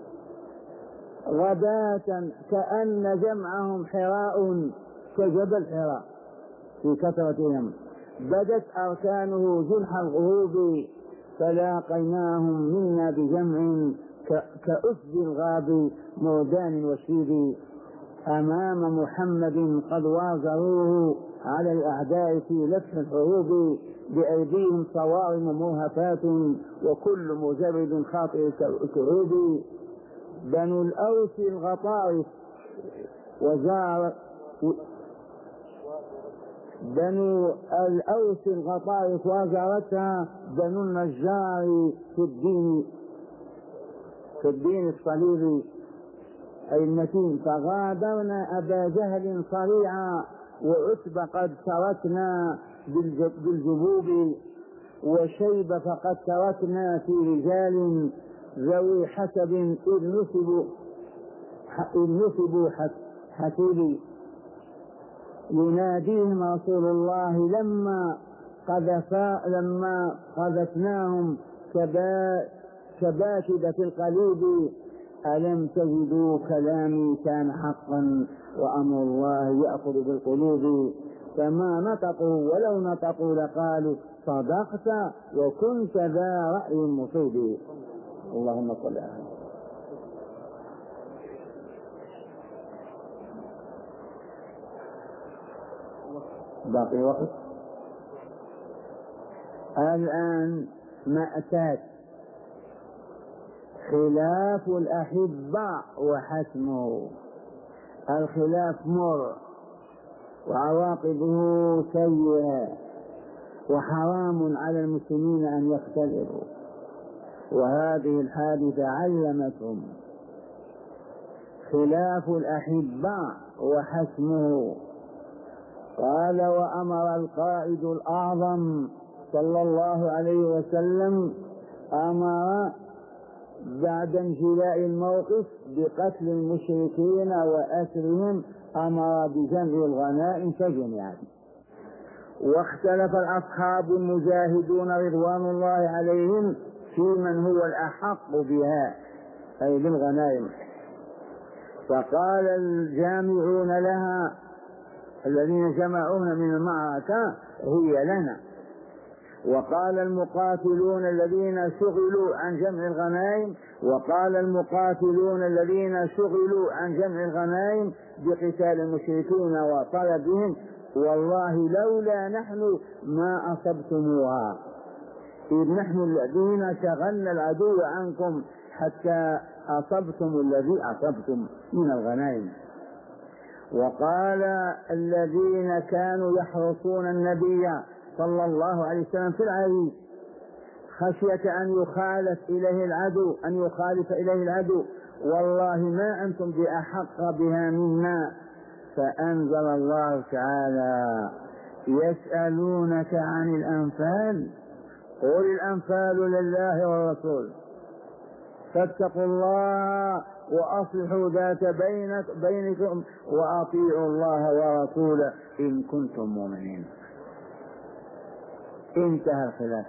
غداة كأن جمعهم حراء كجبل حراء في كثرتهم، بدت أركانه جنح الغروب، فلاقيناهم منا بجمع كأسد الغاب مردان وشيب، أمام محمد قد وازروه على الأعداء في لفح الحروب، بأيديهم صوارم مرهفات وكل مجرد خاطئ كعوب، بنو الأوس الغطارف وزار بنو الأوس الغطارف وزارتها بنو النجار في الدين الصليبي أي المتين، فغادرنا أبا جهل صريعا وعتب قد تركنا بالجبوب، وشيب فقد تركنا في رجال ذوي حسب إذ نسبوا حسيبي، يناديهم رسول الله لما قذفناهم كباشدة القليب، ألم تجدوا كلامي كان حقا وأمر الله يأخذ بالقلوب، فما نطقوا ولو نطقوا لقالوا صدقت وكنت ذا رأي مصيب. اللهم صل على باقي وقت. الآن مأتات خلاف الأحبة وحسمه، الخلاف مر وعواقبه سيئة، وحرام على المسلمين أن يختلفوا، وهذه الحادثة علمتهم خلاف الأحبة وحسمه، قال وأمر القائد الأعظم صلى الله عليه وسلم، أمر بعد انجلاء الموقف بقتل المشركين وأسرهم، أمر بجمع الغنائم فجمعت. واختلف الأصحاب المجاهدون رضوان الله عليهم في من هو الأحق بها أي بالغنائم، فقال الجامعون لها الذين جمعوها من المعركة هي لنا، وقال المقاتلون الذين شغلوا عن جمع الغنائم، وقال المقاتلون الذين شغلوا عن جمع الغنائم بقتال المشركين وطلبهم والله لولا نحن ما أصبتموها، إذ نحن الذين شغلنا العدو عنكم حتى أصبتم الذي أصبتم من الغنائم. وقال الذين كانوا يحرسون النبي صلى الله عليه وسلم في العريش خشية أن يخالف إليه العدو والله ما أنتم بأحق بها منا، فأنزل الله تعالى يسألونك عن الأنفال قل الأنفال لله والرسول فاتقوا الله وأصلحوا ذات بينكم وأطيعوا الله ورسوله إن كنتم مؤمنين. انتهى الخلاف.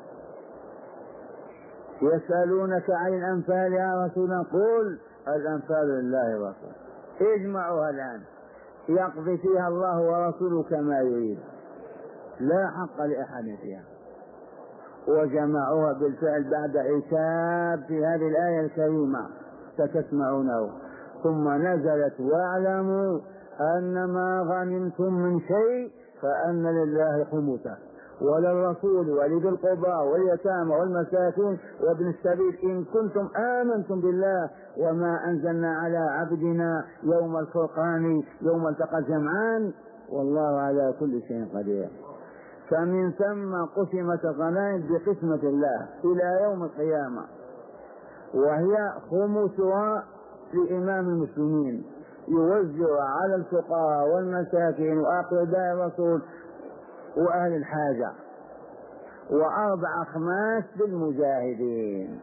يسألونك عن الأنفال يا رسول قل الأنفال لله ورسوله، اجمعوها الآن يقضي فيها الله ورسوله كما يريد، لا حق لأحد فيها. وجمعوها بالفعل بعد عتاب في هذه الآية الكريمة ستسمعونه. ثم نزلت واعلموا أن ما غنمتم من شيء فأن لله خمسه وللرسول ولذي القربى واليتامى والمساكين وابن السبيل إن كنتم آمنتم بالله وما أنزلنا على عبدنا يوم الفرقان يوم التقى الجمعان والله على كل شيء قدير. فمن ثم قسمت الغنائم بقسمة الله إلى يوم القيامة، وهي خمسها لإمام المسلمين يوزع على الفقراء والمساكين وأقرباء الرسول وأهل الحاجة، وأربع أخماس للمجاهدين.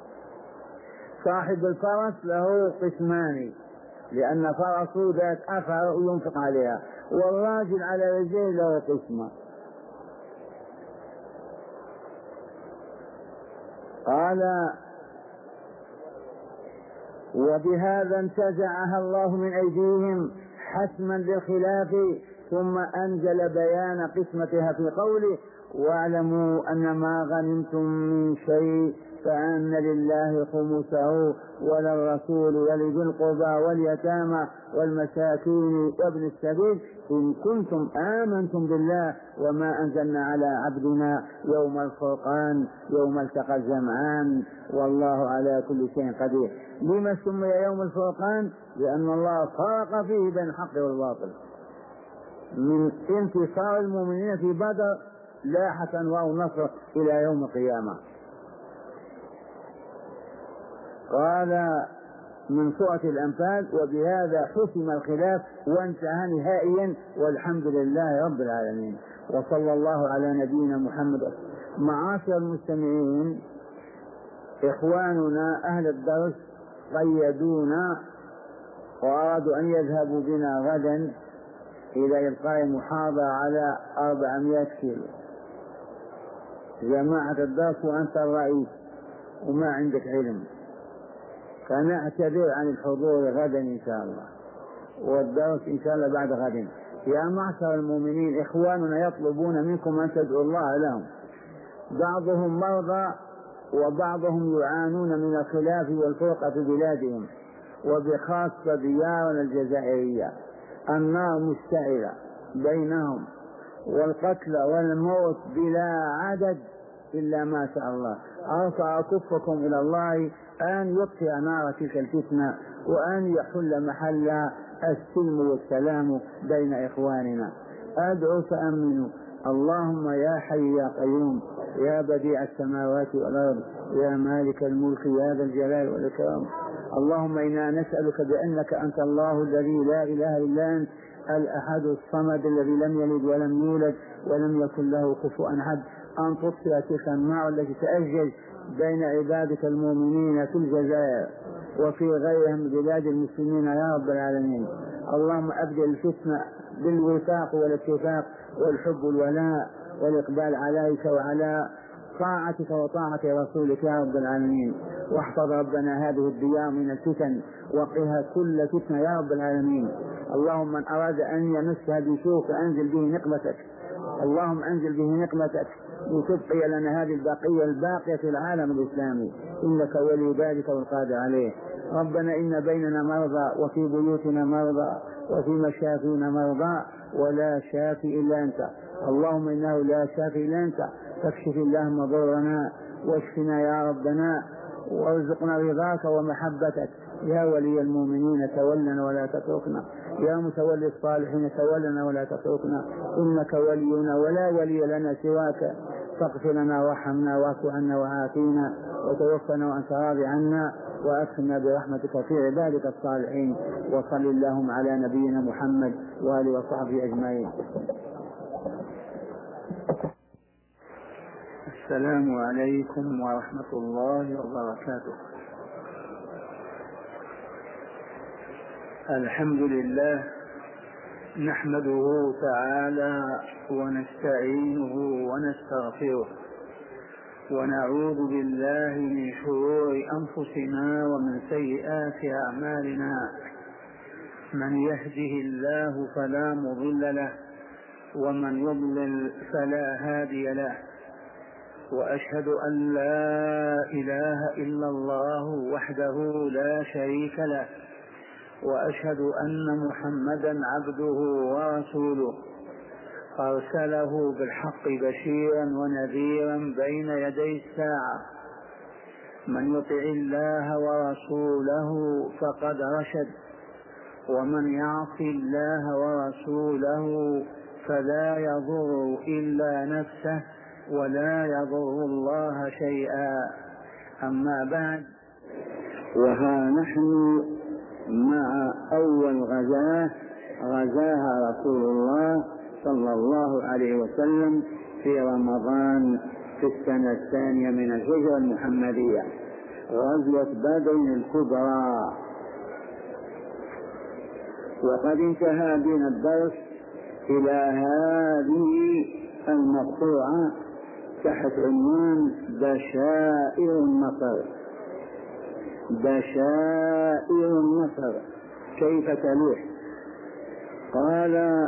صاحب الفرس له قسمان لأن فرسه ذات أثر ينفق عليها، والراجل على رجله له قسمة. قال وبهذا انتزعها الله من أيديهم حسما للخلاف، ثم أنزل بيان قسمتها في قوله واعلموا أن ما غنمتم من شيء فأن لله خمسه وللرسول ولذي القربى واليتامى والمساكين وابن السبيل إن كنتم آمنتم بالله وما أنزلنا على عبدنا يوم الفرقان يوم التقى الجمعان والله على كل شيء قدير. لما سمي يوم الفرقان؟ لأن الله فرق فيه بين الحق والباطل. من انتصار المؤمنين في بدر لاحت أنواع النصر إلى يوم القيامة. قال من سورة الأنفال وبهذا حسم الخلاف وانتهى نهائيا والحمد لله رب العالمين وصلى الله على نبينا محمد. معاشر المستمعين، إخواننا أهل الدرس قيدونا وأرادوا أن يذهبوا بنا غدا إلى إلقاء محاضرة على 400 كيلو. جماعة الدرس وأنت الرئيس وما عندك علم، فنعتذر عن الحضور غدا إن شاء الله، والدرس إن شاء الله بعد غد. يا معشر المؤمنين، إخواننا يطلبون منكم أن تدعوا الله لهم، بعضهم مرضى وبعضهم يعانون من الخلاف والفرقة في بلادهم، وبخاصة ديارنا الجزائرية النار مشتعلة بينهم والقتل والموت بلا عدد إلا ما شاء الله. أرفع كفكم إلى الله أن يطفئ نار تلك الفتنة وأن يحل محلها السلم والسلام بين إخواننا. أدعو فأمنوا. اللهم يا حي يا قيوم يا بديع السماوات والأرض يا مالك الملك يا ذا الجلال والإكرام، اللهم إنا نسألك بأنك أنت الله الذي لا إله إلا أنت الأحد الصمد الذي لم يلد ولم يولد ولم يكن له كفوا أحد أن تطفئ تلك النار التي تأجج بين عبادك المؤمنين في الجزائر وفي غيرها من بلاد المسلمين يا رب العالمين. اللهم أبدل الفتنة بالوفاق والاتفاق والحب والولاء والإقبال عليك وعلى طاعتك وطاعة رسولك يا رب العالمين. واحفظ ربنا هذه الديار من الفتن وقها كل فتنة يا رب العالمين. اللهم من أراد أن يمسها بسوء فأنزل به نقمتك، اللهم أنزل به نقمتك لتبقي لنا هذه البقية الباقية في العالم الإسلامي، إنك ولي ذلك والقادر عليه. ربنا إن بيننا مرضى وفي بيوتنا مرضى وفي مشافينا مرضى ولا شافي إلا أنت، اللهم إنه لا شافي إلا أنت، فاكشف اللهم ضرنا واشفنا يا ربنا وارزقنا رضاك ومحبتك يا ولي المؤمنين. تولنا ولا تتركنا، يا متولي الصالحين تولنا ولا تتركنا، إنك ولينا ولا ولي لنا سواك، فاغفر لنا وارحمنا واعف عنا وعافينا وتوفنا وأنت راضي عنا وأدخلنا برحمتك في عبادك الصالحين. وصل اللهم على نبينا محمد وآله وصحبه أجمعين. السلام عليكم ورحمة الله وبركاته. الحمد لله نحمده تعالى ونستعينه ونستغفره ونعوذ بالله من شرور أنفسنا ومن سيئات أعمالنا، من يهده الله فلا مضل له ومن يضلل فلا هادي له، وأشهد أن لا إله إلا الله وحده لا شريك له، وأشهد أن محمدا عبده ورسوله أرسله بالحق بشيرا ونذيرا بين يدي الساعة. من يطع الله ورسوله فقد رشد، ومن يعص الله ورسوله فلا يضر إلا نفسه ولا يضر الله شيئا. أما بعد، وها نحن مع أول غزاها رسول الله صلى الله عليه وسلم في رمضان في السنة الثانية من الهجرة المحمدية، غزوة بدر الكبرى. وقد انتهى بنا الدرس إلى هذه المقطوعة تحت عنوان بشائر النصر. بشائر النصر كيف تلوح؟ قال: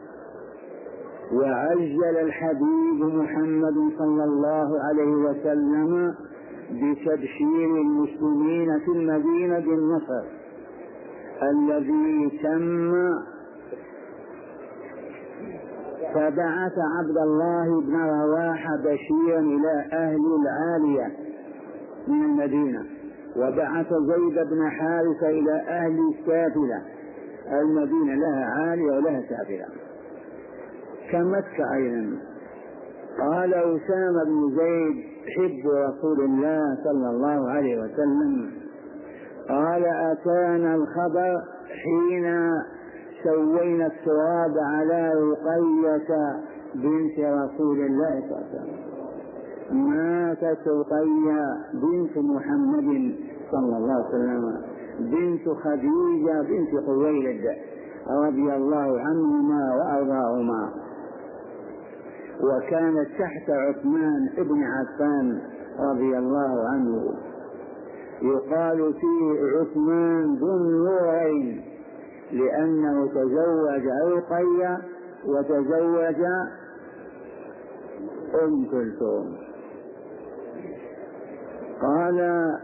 وعجل الحبيب محمد صلى الله عليه وسلم بتبشير المسلمين في المدينة بالنصر الذي تم، فبعث عبد الله بن رواحة بشيرا إلى أهل العالية من المدينة، وبعث زيد بن حارثة إلى أهل السافلة. المدينة لها عالية ولها سافلة كمكة أيضا. قال أسامة بن زيد حب رسول الله صلى الله عليه وسلم، قال: أتانا الخبر حين سوينا التراب على رقية بنت رسول الله صلى الله عليه وسلم. ماتت رقية بنت محمد صلى الله عليه وسلم بنت خديجة بنت خويلد رضي الله عنهما وأرضاهما، وكانت تحت عثمان بن عفان رضي الله عنه. يقال فيه عثمان ذو النورين لأنه تزوج رقية وتزوج أم كلثوم. قال: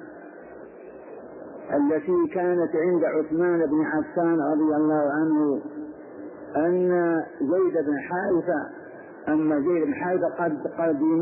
التي كانت عند عثمان بن عفان رضي الله عنه أن زيد بن حارثة، أما زيد بن حارثة قد قدم،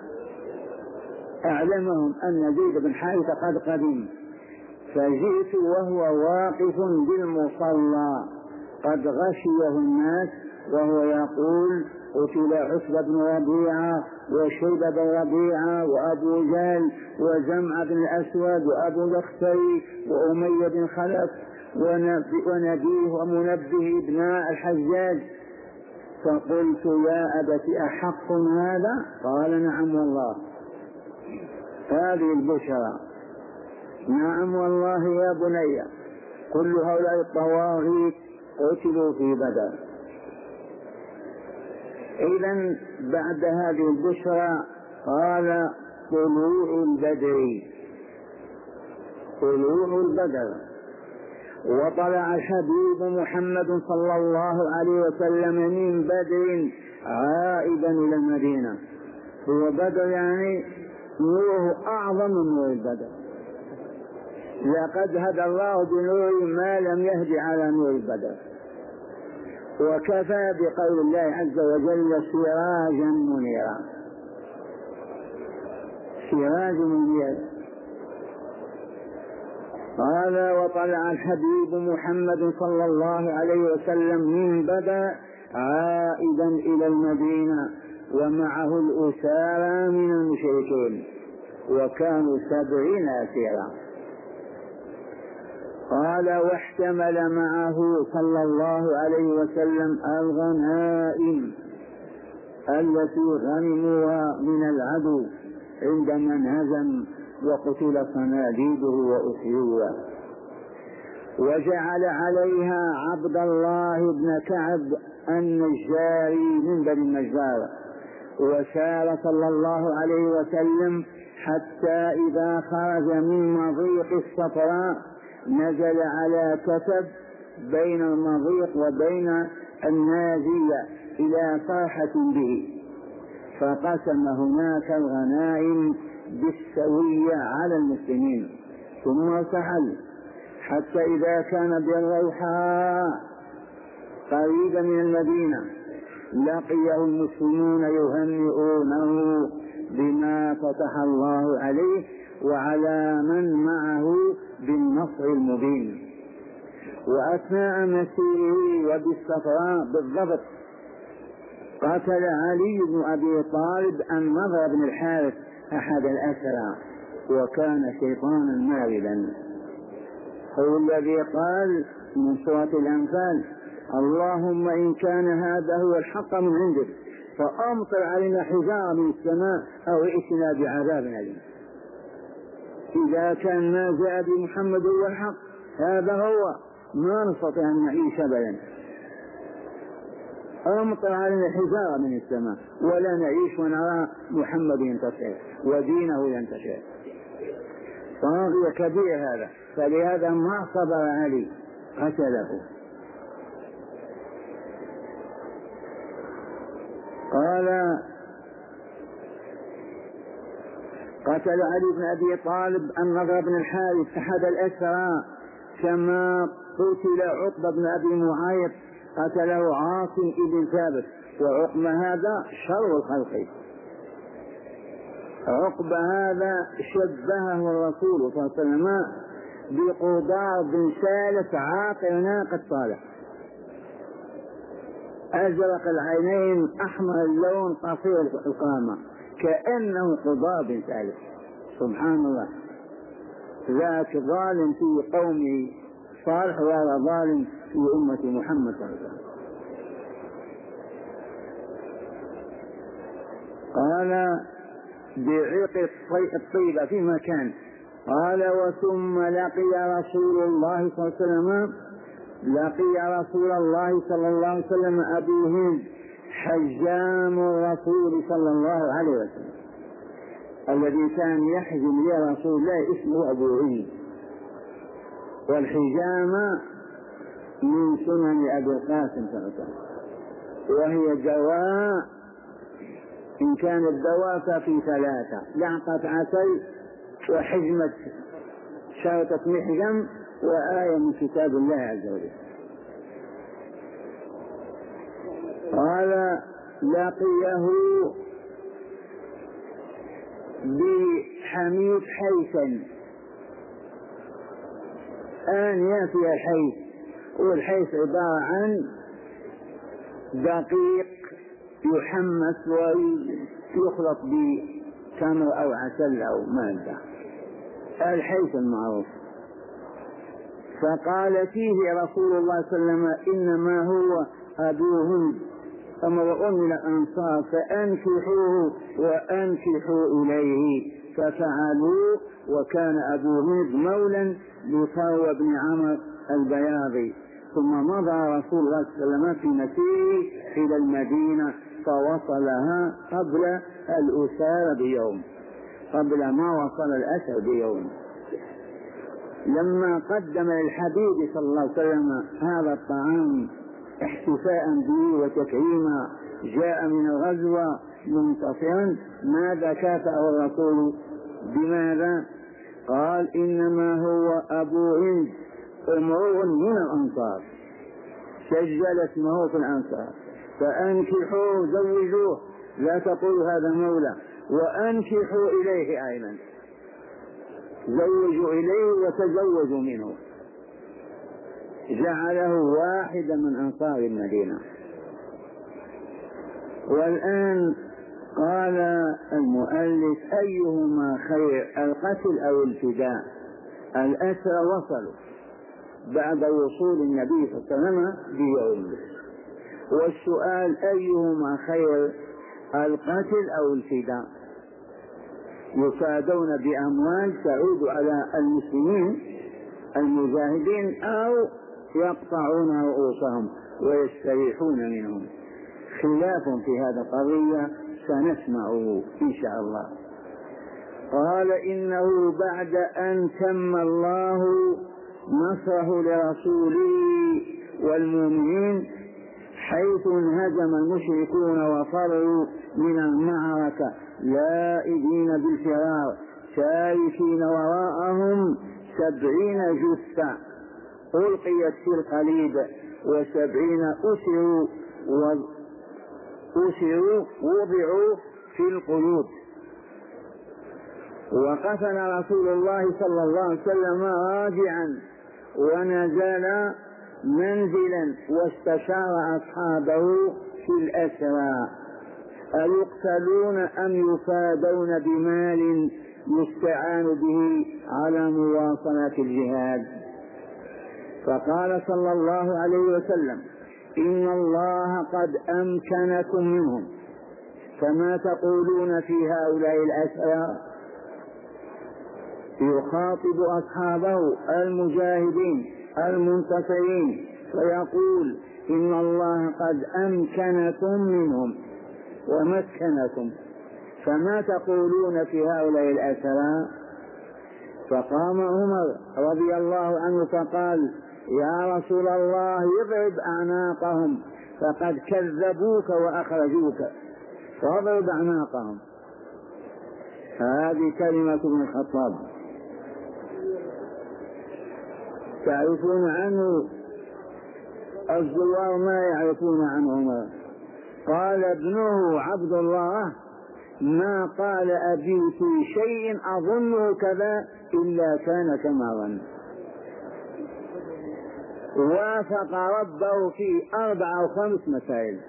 أعلمهم أن زيد بن حارثة قد قدم، فجئت وهو واقف بالمصلى قد غشيه الناس وهو يقول: قتل عتبة بن ربيعة وشيبة بن ربيعة وأبو جهل وزمعة بن الأسود وأبو الأخطري وأمية بن خلف ونبيه ومنبه ابناء الحجاج. فقلت يا أبت أحق هذا؟ قال نعم والله. هذه البشرى. نعم والله يا بني، كل هؤلاء الطواغيت قتلوا في بدر. إذن بعد هذه البشرى قال طلوع البدر. طلوع البدر. وطلع الحبيب محمد صلى الله عليه وسلم من بدر عائدا إلى المدينة. هو بدر يعني نوره أعظم من نور البدر. لقد هدى الله بنور ما لم يهد على نور البدر. وكفى بقول الله عز وجل سراجا منيرا. سراج منير. قال وطلع الحبيب محمد صلى الله عليه وسلم من بدر عائدا إلى المدينة ومعه الأسارى من المشركين وكانوا 70 أسيرا. قال واحتمل معه صلى الله عليه وسلم الغنائم التي غنموها من العدو عندما انهزم وقتل صناديده وأسيوه. وجعل عليها عبد الله بن كعب النجاري من بني النجار. وسار صلى الله عليه وسلم حتى إذا خرج من مضيق الصفراء نزل على كتب بين المضيق وبين النازية إلى صاحة به، فقسم هناك الغنائم بالسوية على المسلمين ثم ارتحل حتى إذا كان بالروحاء قريبا من المدينة لقيه المسلمون يهنئونه بما فتح الله عليه وعلى من معه بالنصر المبين. وأثناء مسيره وبالصفراء بالضبط قتل علي بن أبي طالب النضر بن الحارث أحد الأسرى وكان شيطانا ماردا. هو الذي قال من سورة الأنفال اللهم إن كان هذا هو الحق من عندك فأمطر علينا حجارة من السماء أو ائتنا بعذاب أليم. إذا كان ما جاء بمحمد هو الحق هذا هو ما نستطيع أن نعيش أبدا. أمطر علينا حجارة من السماء ولا نعيش ونرى محمد ينتصر ودينه ينتشر. طاغية كبير هذا. فلهذا ما صبر علي قتله. قال قتل علي بن أبي طالب النضر بن الحارث أحد الأسرى كما قتل عقبة بن أبي معيط قتله عاصم بن ثابت. وعقبة هذا شر الخلق. عقبة هذا شبهه الرسول صلى الله عليه وسلم بقضاء بن سالف عاقر ناقة صالح أزرق العينين أحمر اللون قصير القامة كأنه قضاء بن سالف. سبحان الله. ذاك ظالم في قومه صالح وهذا ظالم في أمة محمد صلى الله عليه وسلم. قال بعيق الطيبة في مكان. قال وثم لقي رسول الله صلى الله عليه وسلم أبو هند حجام الرسول صلى الله عليه وسلم الذي كان يحجم يا رسول الله اسمه أبو هند. والحجامة من سنن أبي القاسم صلى الله عليه وسلم وهي دواء إن كان الدواء ففي 3 لعقة عسل وحجمة شرطة محجم وآية من كتاب الله عز وجل. قال لقيه بحميد حيثا آنية فيها الحيث. والحيث عبارة عن دقيق يحمس ويخلط بتمر أو عسل أو مادة، الحيث المعروف. فقال فيه رسول الله صلى الله عليه وسلم إنما هو أبو هند امرؤ من الأنصار فأنكحوه وأنكحوا إليه، ففعلوا. وكان أبو هند مولا لثروة بن عمرو البياضي. ثم مضى رسول الله صلى الله عليه وسلم في مسيره إلى المدينة فوصلها قبل الأسار بيوم، قبل ما وصل الأسر بيوم. لما قدم للحبيب صلى الله عليه وسلم هذا الطعام احتفاء به وتكريما، جاء من الغزوة منتصرا، ماذا كافأه الرسول؟ بماذا؟ قال إنما هو أبو هند امرؤ من الأنصار، سجل اسمه في الأنصار، فأنكحوه زوجوه، لا تقولوا هذا مولى، وأنكحوا إليه أيضا، زوجوا إليه وتزوجوا منه، جعله واحدا من أنصار المدينة. والآن قال المؤلف أيهما خير، القتل أو الفداء؟ الأسرى وصلوا بعد وصول النبي صلى الله عليه وسلم بيوم، والسؤال أيهما خير، القتل أو الفداء؟ يفادون بأموال تعود على المسلمين المجاهدين أو يقطعون رؤوسهم ويستريحون منهم. خلاف في هذا القضية سنسمعه إن شاء الله. قال إنه بعد أن تم الله نصره لرسوله والمؤمنين حيث انهزم المشركون وفروا من المعركة لائدين بالفرار شاركين وراءهم 70 جثة ألقيت في القليب، و70 أسروا وضعوا في القيود. وقفل رسول الله صلى الله عليه وسلم راجعا ونزل منزلا واستشار أصحابه في الأسرى أيقتلون أم يفادون بمال يستعان به على مواصلة الجهاد؟ فقال صلى الله عليه وسلم إن الله قد أمكنكم منهم، فما تقولون في هؤلاء الأسرى؟ يخاطب أصحابه المجاهدين المنتصرين فيقول إن الله قد أمكنكم منهم ومكنكم، فما تقولون في هؤلاء الأسرى؟ فقام عمر رضي الله عنه فقال يا رسول الله اضرب أعناقهم فقد كذبوك وأخرجوك، فاضرب أعناقهم. هذه كلمة ابن الخطاب تعرفون عنه، الزوار ما يعرفون عن عمر. قال ابنه عبد الله ما قال أبي في شيء أظنه كذا إلا كان كما ظن، وافق ربه في 4 أو 5 مسائل،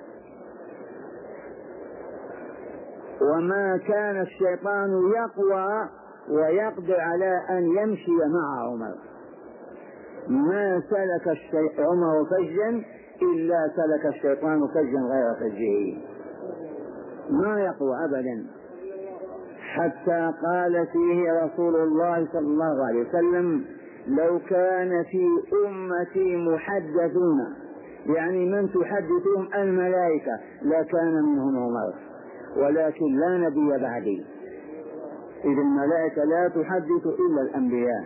وما كان الشيطان يقوى ويقدر على أن يمشي مع عمر. ما سلك عمر فجا إلا سلك الشيطان فجا غير فجه، ما يقوى أبدا. حتى قال فيه رسول الله صلى الله عليه وسلم لو كان في أمتي محدثون، يعني من تحدثهم الملائكة، لكان منهم عمر، ولكن لا نبي بعدي، إذ الملائكة لا تحدث إلا الأنبياء.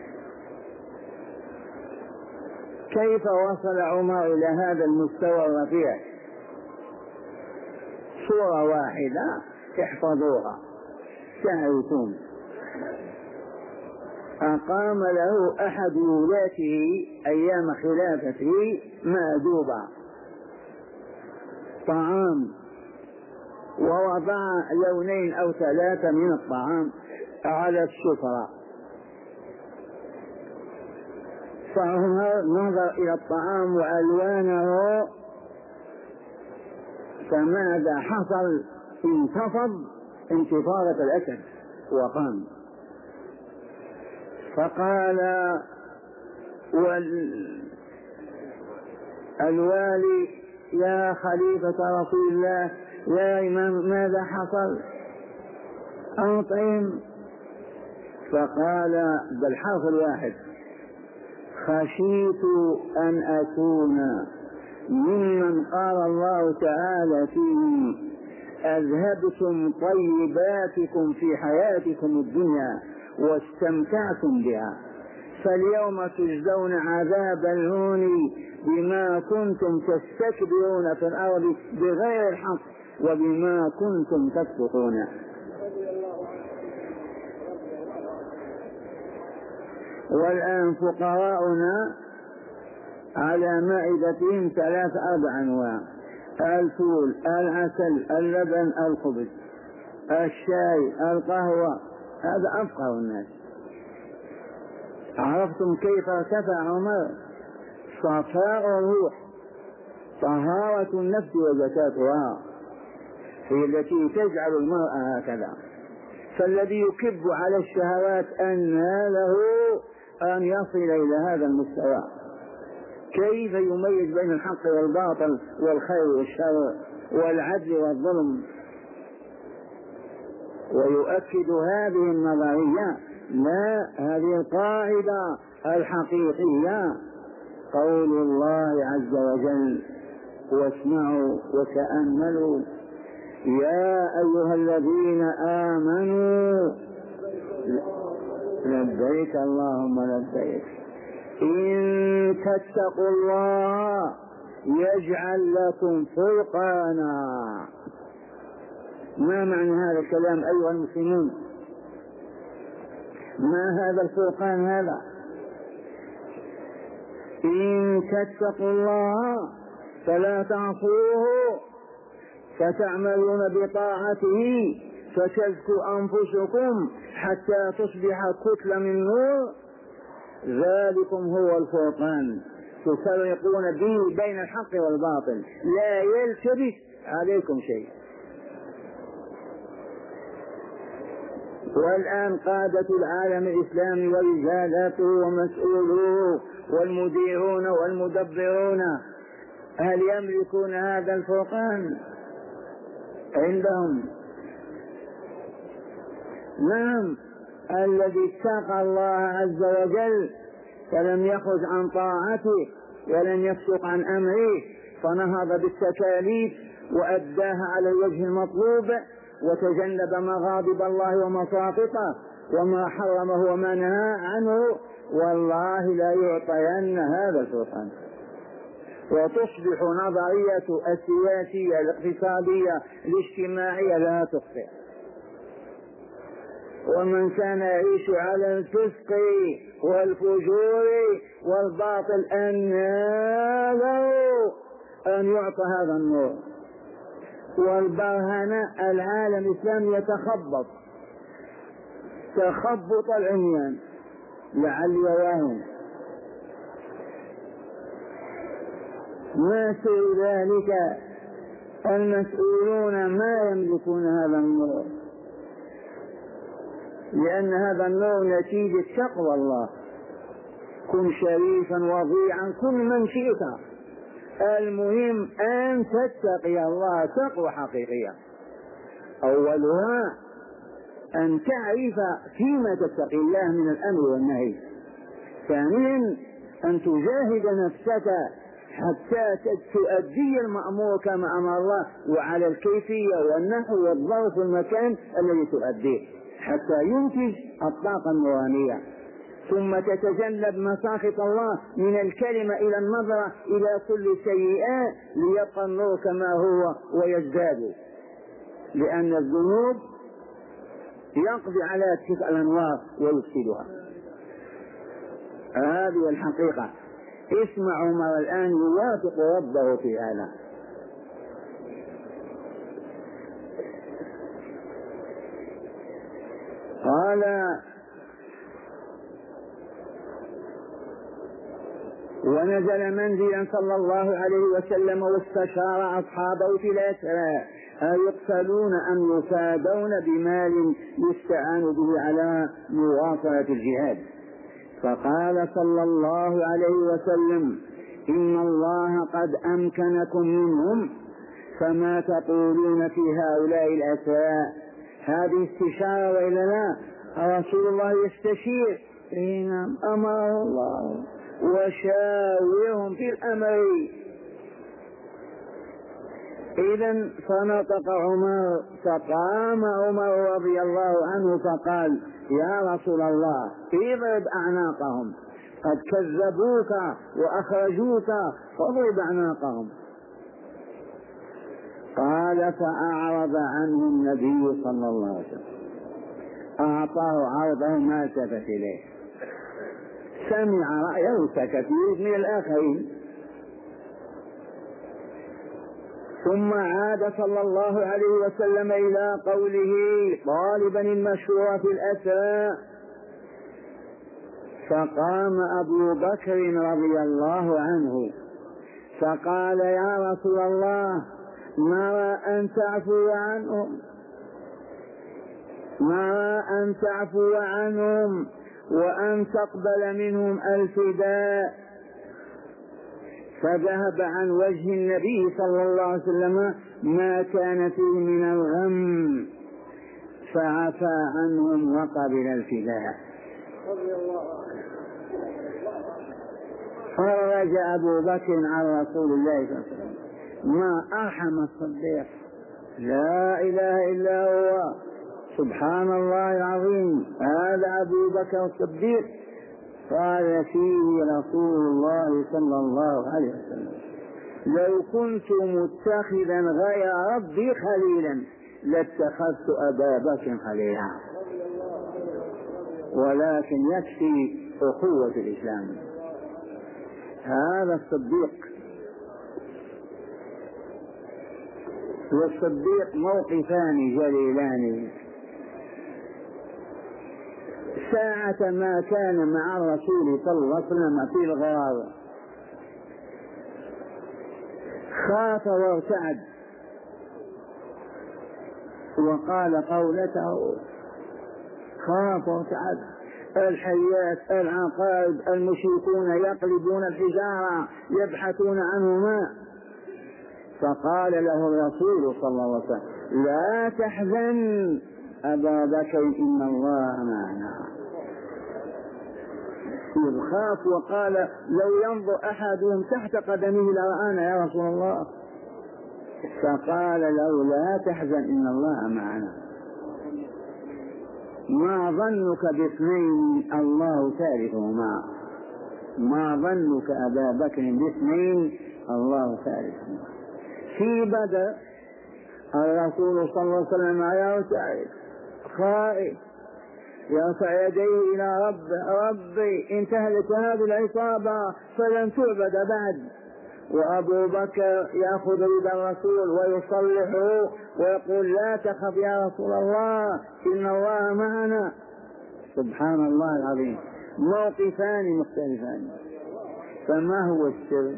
كيف وصل عمر إلى هذا المستوى الرفيع؟ صورة واحدة احفظوها تعرفون. أقام له أحد ولاته أيام خلافته مأدوبة طعام، ووضع 2 أو 3 من الطعام على السفرة، فعمر نظر إلى الطعام وألوانه فماذا حصل؟ انتفض انتفاضة الأسد وقام، فقال الوالي يا خليفة رسول الله يا إمام ماذا حصل؟ أطعم. فقال بالحرف الواحد خشيت أن أكون ممن قال الله تعالى فيه أذهبتم طيباتكم في حياتكم الدنيا واستمتعتم بها، فاليوم تجزون عذاب الهون بما كنتم تستكبرون في الأرض بغير الحق وبما كنتم تفسقون. والآن فقراؤنا على مائدتهم 3-4 أنواع: الفول، العسل، اللبن، الخبز، الشاي، القهوة. هذا أفقر الناس. عرفتم كيف ارتفع عمر؟ صفاء الروح، طهارة النفس وزكاتها هي التي تجعل المرأة هكذا. فالذي يكب على الشهوات أن له أن يصل إلى هذا المستوى. كيف يميز بين الحق والباطل والخير والشر والعدل والظلم؟ ويؤكد هذه النظرية لا هذه القاعدة الحقيقية قول الله عز وجل: واسمعوا وتأملوا يا أيها الذين آمنوا لبيك اللهم لبيك إن تتقوا الله يجعل لكم فرقانا. ما معنى هذا الكلام أيها المسلمون؟ ما هذا الفرقان هذا؟ إن تتقوا الله فلا تعصوه فتعملون بطاعته فتزكوا أنفسكم حتى تصبح كتلة من نور، ذلكم هو الفرقان تفرقون به بين الحق والباطل لا يلتبس عليكم شيء. والآن قادة العالم الإسلامي ورجالاته ومسؤولوه والمديرون والمدبرون هل يملكون هذا الفرقان عندهم؟ نعم. الذي اتقى الله عز وجل فلم يخرج عن طاعته ولم يفسق عن أمره فنهض بالتكاليف وأداها على الوجه المطلوب وتجنب مغاضب الله ومساقطه وما حرمه وما نهى عنه، والله لا يعطين هذا الفرقان. وتصبح نظرية السياسية الاقتصادية الاجتماعية لا تخطئ. ومن كان يعيش على الفسق والفجور والباطل أن يعطى هذا النور. والبرهنة العالم الإسلامي يتخبط تخبط العميان لعل يراهم. ما سوى ذلك المسؤولون ما يملكون هذا النور، لأن هذا النور نتيجة تقوى الله. كن شريفا وضيعا كن من شئت، المهم أن تتقي الله تقوى حقيقية. أولها أن تعرف فيما تتقي الله من الأمر والنهي. ثانيا أن تجاهد نفسك حتى تؤدي المأمور كما أمر الله وعلى الكيفية والنحو والظرف والمكان الذي تؤديه حتى ينتج الطاقة النورانية. ثم تتجنب مساخط الله من الكلمة إلى النظرة إلى كل سيئة ليبقى النور كما هو ويزداد، لأن الذنوب يقضي على تلك الأنوار ويفسدها. هذه الحقيقة. اسمع عمر الآن يوافق ربه في هذا. ونزل منزلا صلى الله عليه وسلم واستشار أصحابه في الأسرى أيقتلون أم يفادون بمال يستعان به على مواصلة الجهاد. فقال صلى الله عليه وسلم إن الله قد أمكنكم منهم فما تقولون في هؤلاء الأسرى. هذه استشارة وإلا لا؟ رسول الله يستشير حين أمره الله وشاورهم في الأمر. إذن فنطق عمر، فقام عمر رضي الله عنه فقال يا رسول الله اضرب أعناقهم، قد كذبوك وأخرجوك فاضرب أعناقهم. قال فأعرض عنه النبي صلى الله عليه وسلم، أعطاه عرضه ما التفت إليه، سمع رأيه وسكت من الآخرين. ثم عاد صلى الله عليه وسلم إلى قوله طالبا المشهور في الأسرى. فقام أبو بكر رضي الله عنه فقال يا رسول الله نرى أن تعفو عنهم، نرى أن تعفو عنهم وأن تقبل منهم الفداء. فذهب عن وجه النبي صلى الله عليه وسلم ما كان فيه من الغم فعفى عنهم وقبل الفداء. خرج أبو بكر عن رسول الله صلى الله عليه وسلم ما أرحم الصديق، لا إله إلا هو سبحان الله العظيم، هذا أبو بكر الصديق. قال فيه رسول الله صلى الله عليه وسلم لو كنت متخذا غير ربي خليلا لاتخذت أبا بكر خليلا، ولكن يكفي أخوة الإسلام. هذا الصديق، والصديق موقفان جليلان. ساعة ما كان مع الرسول صلى الله عليه وسلم في الغار خاف وارتعد وقال قولته، خاف وارتعد. الحيات العقارب المشركون يقلبون الحجارة يبحثون عنه ماء. فقال له الرسول صلى الله عليه وسلم لا تحزن أبا بكر إن الله معنا. يخاف وقال لو ينظر أحدهم تحت قدمه لرآنا يا رسول الله. فقال له لا تحزن إن الله معنا. ما ظنك باثنين الله ثالثهما، ما ظنك أبا بكر باثنين الله ثالثهما. في بدر الرسول صلى الله عليه وسلم يرتعد خائف يرفع يديه إلى ربي إن تهلك هذه العصابة فلن تعبد بعد. وأبو بكر يأخذ يد الرسول ويصلحه ويقول لا تخف يا رسول الله إن الله معنا. سبحان الله العظيم، موقفان مختلفان. فما هو السر؟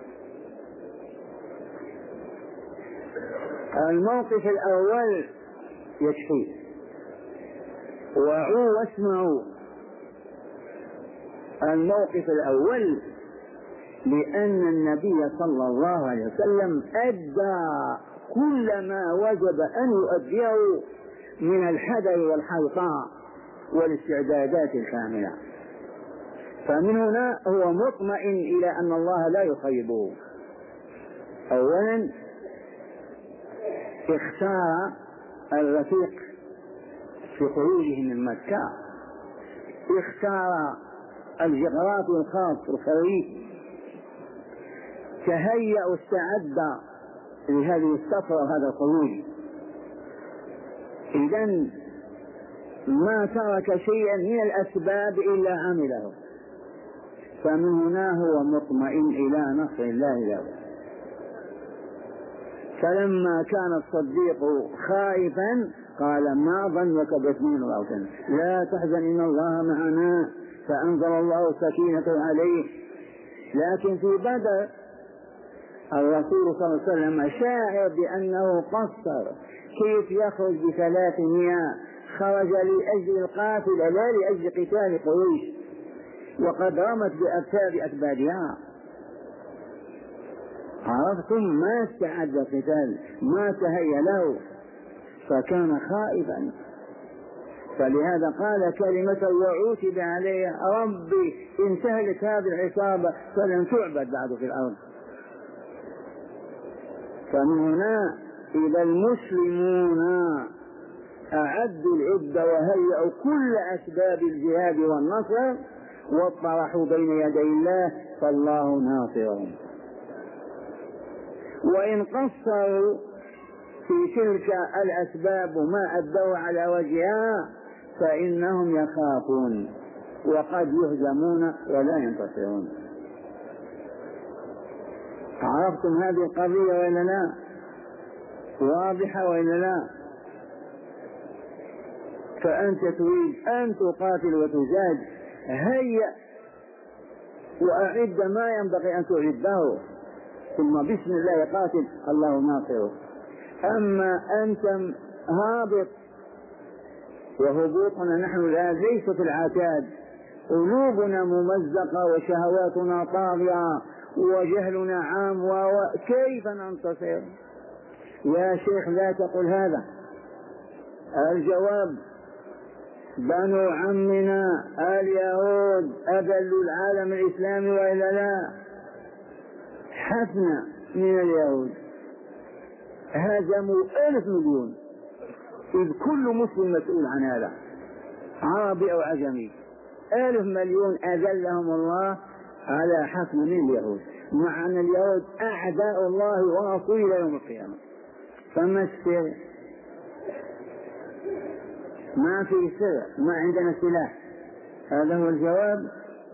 الموقف الأول يكفي، وعوا واسمعوا. الموقف الأول لأن النبي صلى الله عليه وسلم أدى كل ما وجب أن يؤديه من الحذر والحرصاء والاستعدادات الكاملة. فمن هنا هو مطمئن إلى أن الله لا يخيبه. أولا اختار الرفيق في خروجه من مكة، اختار الجغرافي الخاص الخريف، تهيأ واستعد لهذه السفرة وهذا الخروج. إذن ما ترك شيئا من الأسباب إلا عمله. فمن هنا هو مطمئن إلى نصر الله له. فلما كان الصديق خائفا قال ما ظنك باثنين رأسا لا تحزن إن الله معنا. فأنزل الله سكينته عليه لكن في بدر الرسول صلى الله عليه وسلم شاعر بأنه قصر، كيف يخرج ب300؟ خرج لأجل القافلة لا لأجل قتال قريش، وقد رمت بأبتاب أكبادها. عرفتم؟ ما استعد القتال، ما تهيأ له، فكان خائفا. فلهذا قال كلمة وعوتب عليها: ربي إن تهلك هذه العصابة فلن تعبد بعد في الأرض. فمن هنا إذا المسلمون أعدوا العدة وهيئوا كل أسباب الجهاد والنصر واطرحوا بين يدي الله فالله ناصرهم. وإن قصروا في تلك الأسباب وما أدوا على وجهها فإنهم يخافون وقد يهزمون ولا ينتصرون. عرفتم هذه القضية وإلا لا؟ واضحة وإلا لا؟ فأنت تريد أن تقاتل وتجاهد، هيأ وأعد ما ينبغي أن تعده، ثم بسم الله قاتل، الله ناصره. أما أنت هابط، وهبوطنا نحن الآن ليس في العتاد، قلوبنا ممزقة وشهواتنا طاغية وجهلنا عام، وكيف ننتصر؟ يا شيخ لا تقل هذا. الجواب: بنو عمنا اليهود أذلوا العالم الإسلامي وإلا لا؟ حفنا من اليهود هزموا 1000 مليون، إذ كل مسلم مسؤول عن هذا، عربي أو عجمي. 1000 مليون أذلهم الله على حفن من اليهود، مع أن اليهود أعداء الله ورسوله يوم القيامة. فما السر؟ ما في سر، ما عندنا سلاح. هذا هو الجواب.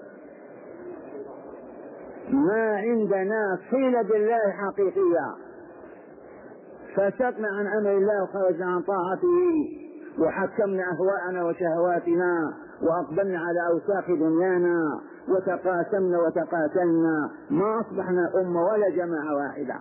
ما عندنا صلة بالله حقيقية، فسقنا عن أمر الله وخرجنا عن طاعته وحكمنا أهواءنا وشهواتنا وأقبلنا على أوساخ دنيانا وتقاسمنا وتقاتلنا، ما أصبحنا أمة ولا جماعة واحدة.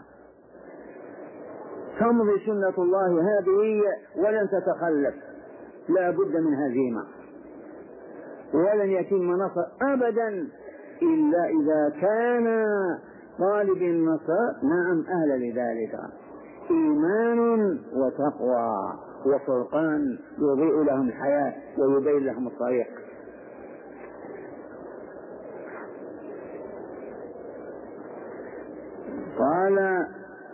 تمضي سنة الله هذه ولن تتخلف، لا بد من هزيمة، ولن يتم نصر أبدا إلا إذا كان طالب النصر نعم أهل لذلك، إيمان وتقوى وفرقان يضيء لهم الحياة ويبين لهم الطريق. قال: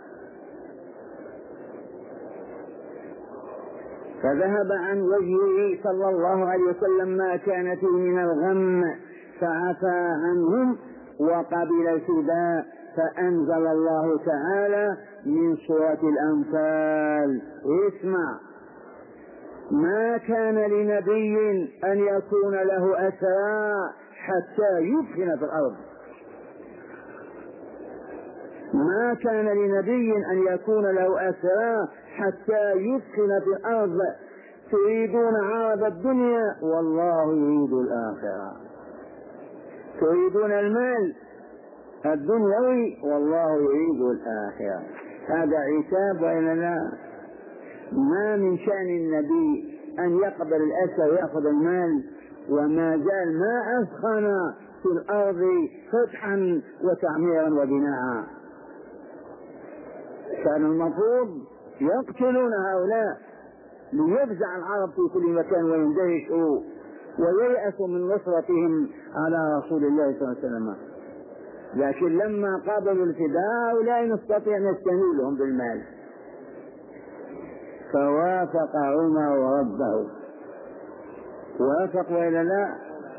فذهب عن وجهه صلى الله عليه وسلم ما كان فيه من الغم فعفى عنهم وقبل الفداء، فأنزل الله تعالى من سورة الأنفال: اسمع: ما كان لنبي أن يكون له أسرى حتى يثخن في الأرض. ما كان لنبي أن يكون له أسرى حتى يثخن في الأرض. تريدون عرض الدنيا والله يريد الآخرة، تريدون المال الدنيوي والله يريد الآخرة. هذا عتاب وإلا لا؟ ما من شأن النبي أن يقبل الأسر ويأخذ المال، وما زال ما أثخن في الأرض فتحا وتعميرا وبناء. كان المفروض يقتلون هؤلاء ليفزع العرب في كل مكان ويندهشوا وييأسوا من نصرتهم على رسول الله صلى الله عليه وسلم. لكن لما قابلوا الفداء لا نستطيع نستنيلهم بالمال، فوافق عمر ربه. وافق وإلا لا؟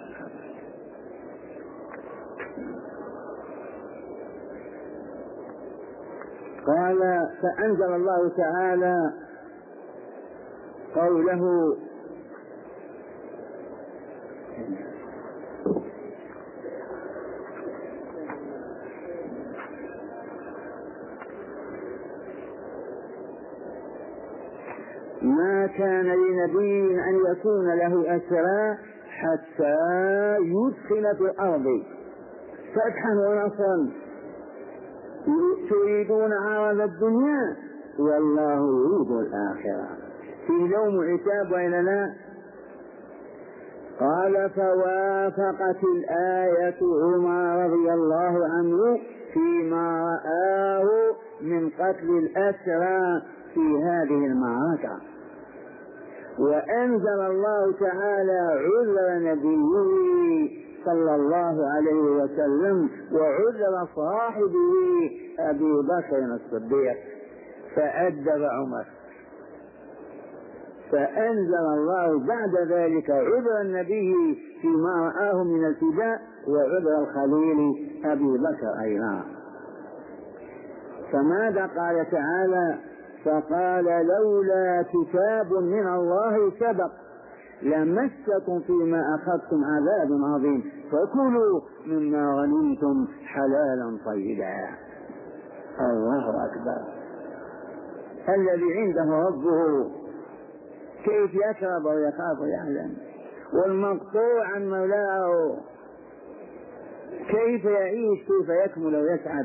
قال: فأنزل الله تعالى قوله: ما كان لنبي أن يكون له أسرى حتى يدخل في الأرض. فتحا ونصرا. تريدون عرض الدنيا والله يريد الآخرة. في لوم عتاب وإننا. قال فوافقت الآية عمر رضي الله عنه فيما رآه من قتل الأسرى في هذه المعركة، وأنزل الله تعالى عذر نبيه صلى الله عليه وسلم وعذر صاحبه أبي بكر الصديق، فأدب عمر، فأنزل الله بعد ذلك عذر النبي فيما رآه من الفداء وعذر الخليل أبي بكر أيضا. فماذا قال تعالى؟ فقال لولا كتاب من الله سبق لمسكم فيما أخذتم عذاب عظيم فكلوا مما غنمتم حلالا طيبا. الله أكبر. الذي عنده ربه كيف يشرب ويخاف ويعلم، والمقطوع عن مولاه كيف يعيش، كيف يكمل ويسعد.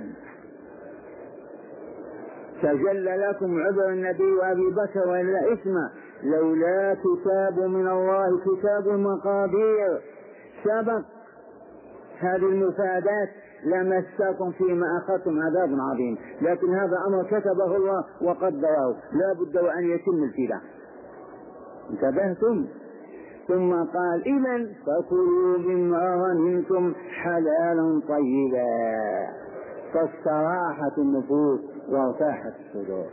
تجلى لكم عذر النبي وأبي بكر وإلا اسمه لولا كتاب من الله، كتاب المقادير سبق هذه المفادات لمسكم فيما أخذتم عذاب عظيم، لكن هذا أمر كتبه الله وقدره لا بد وأن يتم الفداء. انتبهتم؟ ثم قال إذن فكلوا مما غنمتم حلالا طيبا، فاستراحت النفوس وارتاحت الصدور.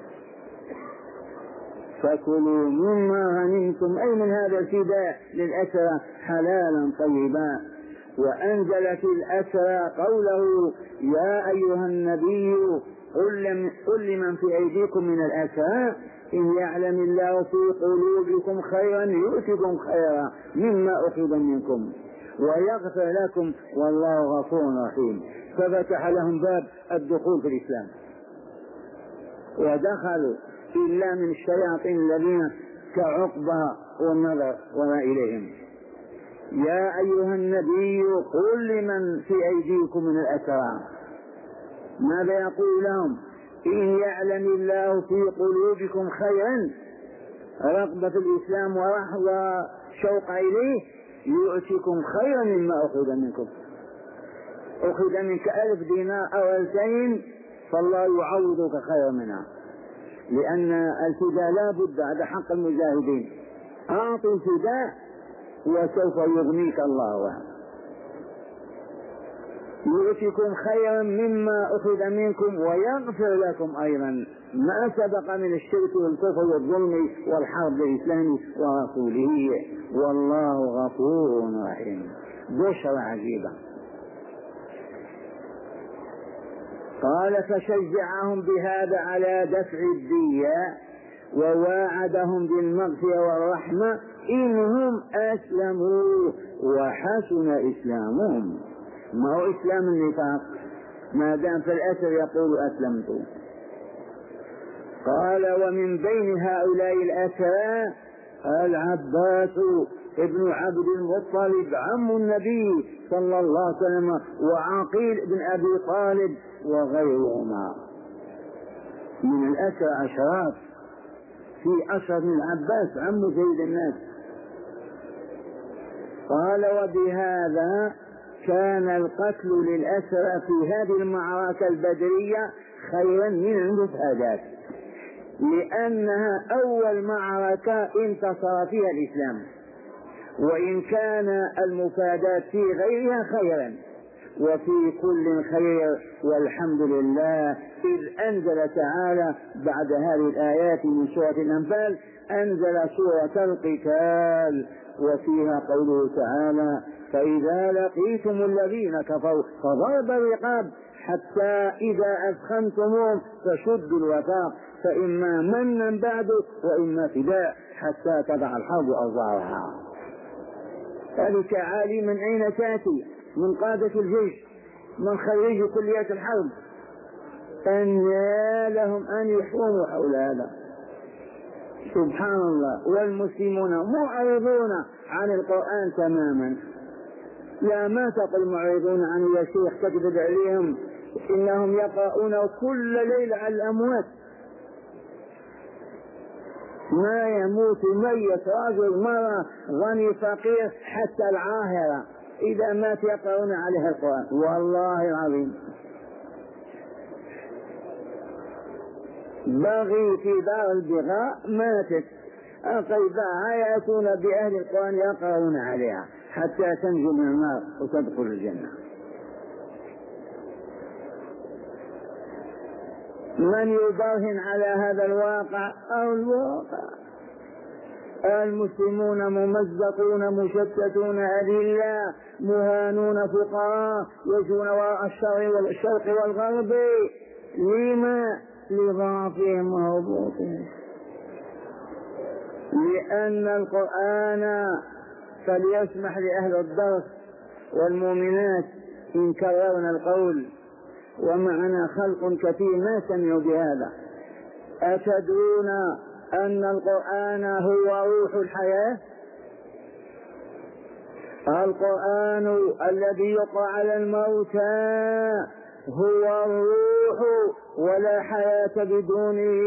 فكلوا مما غنمتم أي من هذا الفداء للأسرى حلالا طيبا. وأنزل في الأسرى قوله يا أيها النبي قل لمن في أيديكم من الأسرى إن يعلم الله في قلوبكم خيرا يؤتكم خيرا مما أخذ منكم ويغفر لكم والله غفور رحيم. ففتح لهم باب الدخول في الإسلام ودخلوا إلا من الشياطين الذين كعقبة والنظر وما إليهم. يا أيها النبي قل لمن في أيديكم من الأسرى، ماذا يقول لهم؟ إن يعلم الله في قلوبكم خيرا، رغبة في الإسلام ورحمة شوق إليه، يؤتكم خيرا مما أخذ منكم. أخذ منك 1000 دينار أو 2000 فالله يعوضك خيرا منها، لأن الفداء لا بد، هذا حق المجاهدين. أعطي الفداء وسوف يغنيك الله عنه. يؤتكم خيرا مما أخذ منكم ويغفر لكم أيضا ما سبق من الشرك والكفر والظلم والحرب الإسلام ورسوله والله غفور رحيم. بشرى عجيبة. قال فشجعهم بهذا على دفع الدية وواعدهم بالمغفرة والرحمة إنهم أسلموا وحسن إسلامهم. ما هو إسلام النفاق ما دام في الأسر يقول أسلمت. قال ومن بين هؤلاء الأسرى العباس ابن عبد المطلب عم النبي صلى الله عليه وسلم وعقيل بن أبي طالب وغيرهما من الأسرى عشرات. في أشهر من العباس عم سيد الناس. قال وبهذا كان القتل للأسرى في هذه المعركة البدرية خيرا من المفادات، لأنها أول معركة انتصر فيها الإسلام، وإن كان المفادات في غيرها خيرا، وفي كل خير والحمد لله. إذ أنزل تعالى بعد هذه الآيات من سورة الأنفال أنزل سورة القتال وفيها قوله تعالى فإذا لقيتم الذين كفروا فضرب الرقاب حتى إذا أثخنتموهم فشدوا الوثاق فإما منا بعد وإما فداء حتى تضع الحرب أوزارها. ذلك عالي من أين تأتي؟ من قادة الجيش، من خريج كليات الحرب، أن لهم أن يحوموا حول هذا. سبحان الله. والمسلمون معرضون عن القرآن تماما، لا ما تقل معرضون عن يا شيخ تكذب عليهم، إنهم يقرؤون كل ليلة على الأموات، ما يموت ميت رجل مرة غني فقير حتى العاهرة إذا مات يقرؤون عليه القرآن. والله العظيم بغي في دار البغاء ماتت القيباء يأتون بأهل القرآن يقرؤون عليها حتى تنجو من النار وتدخل الجنة. من يبرهن على هذا الواقع أو الواقع؟ المسلمون ممزقون مشتتون أذلة مهانون فقراء يجون وراء الشرق والغرب. لما؟ لضعفهم وهبوطهم. لأن القرآن فليسمح لأهل الدرس والمؤمنات إن كررنا القول ومعنا خلق كثير ما سمعوا بهذا. أتدرون أن القرآن هو روح الحياة؟ القرآن الذي يقرأ على الموتى هو الروح ولا حياة بدونه.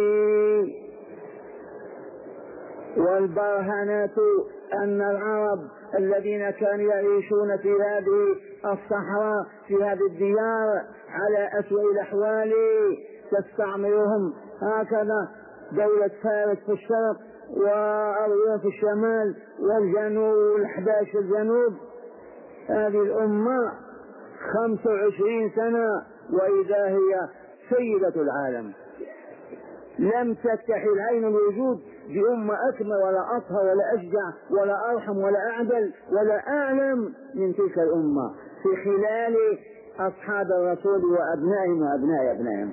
والبرهنة أن العرب الذين كانوا يعيشون في هذه الصحراء في هذه الديار على أسوأ الأحوال تستعمرهم هكذا دولة فارس في الشرق والروم في الشمال والجنوب والأحباش في الجنوب. هذه الأمة 25 سنة وإذا هي سيدة العالم. لم تفتح العين الوجود بأمة أكمل ولا أطهر ولا أشجع ولا أرحم ولا أعدل ولا أعلم من تلك الأمة في خلال أصحاب الرسول وأبنائهم وأبناء أبنائهم.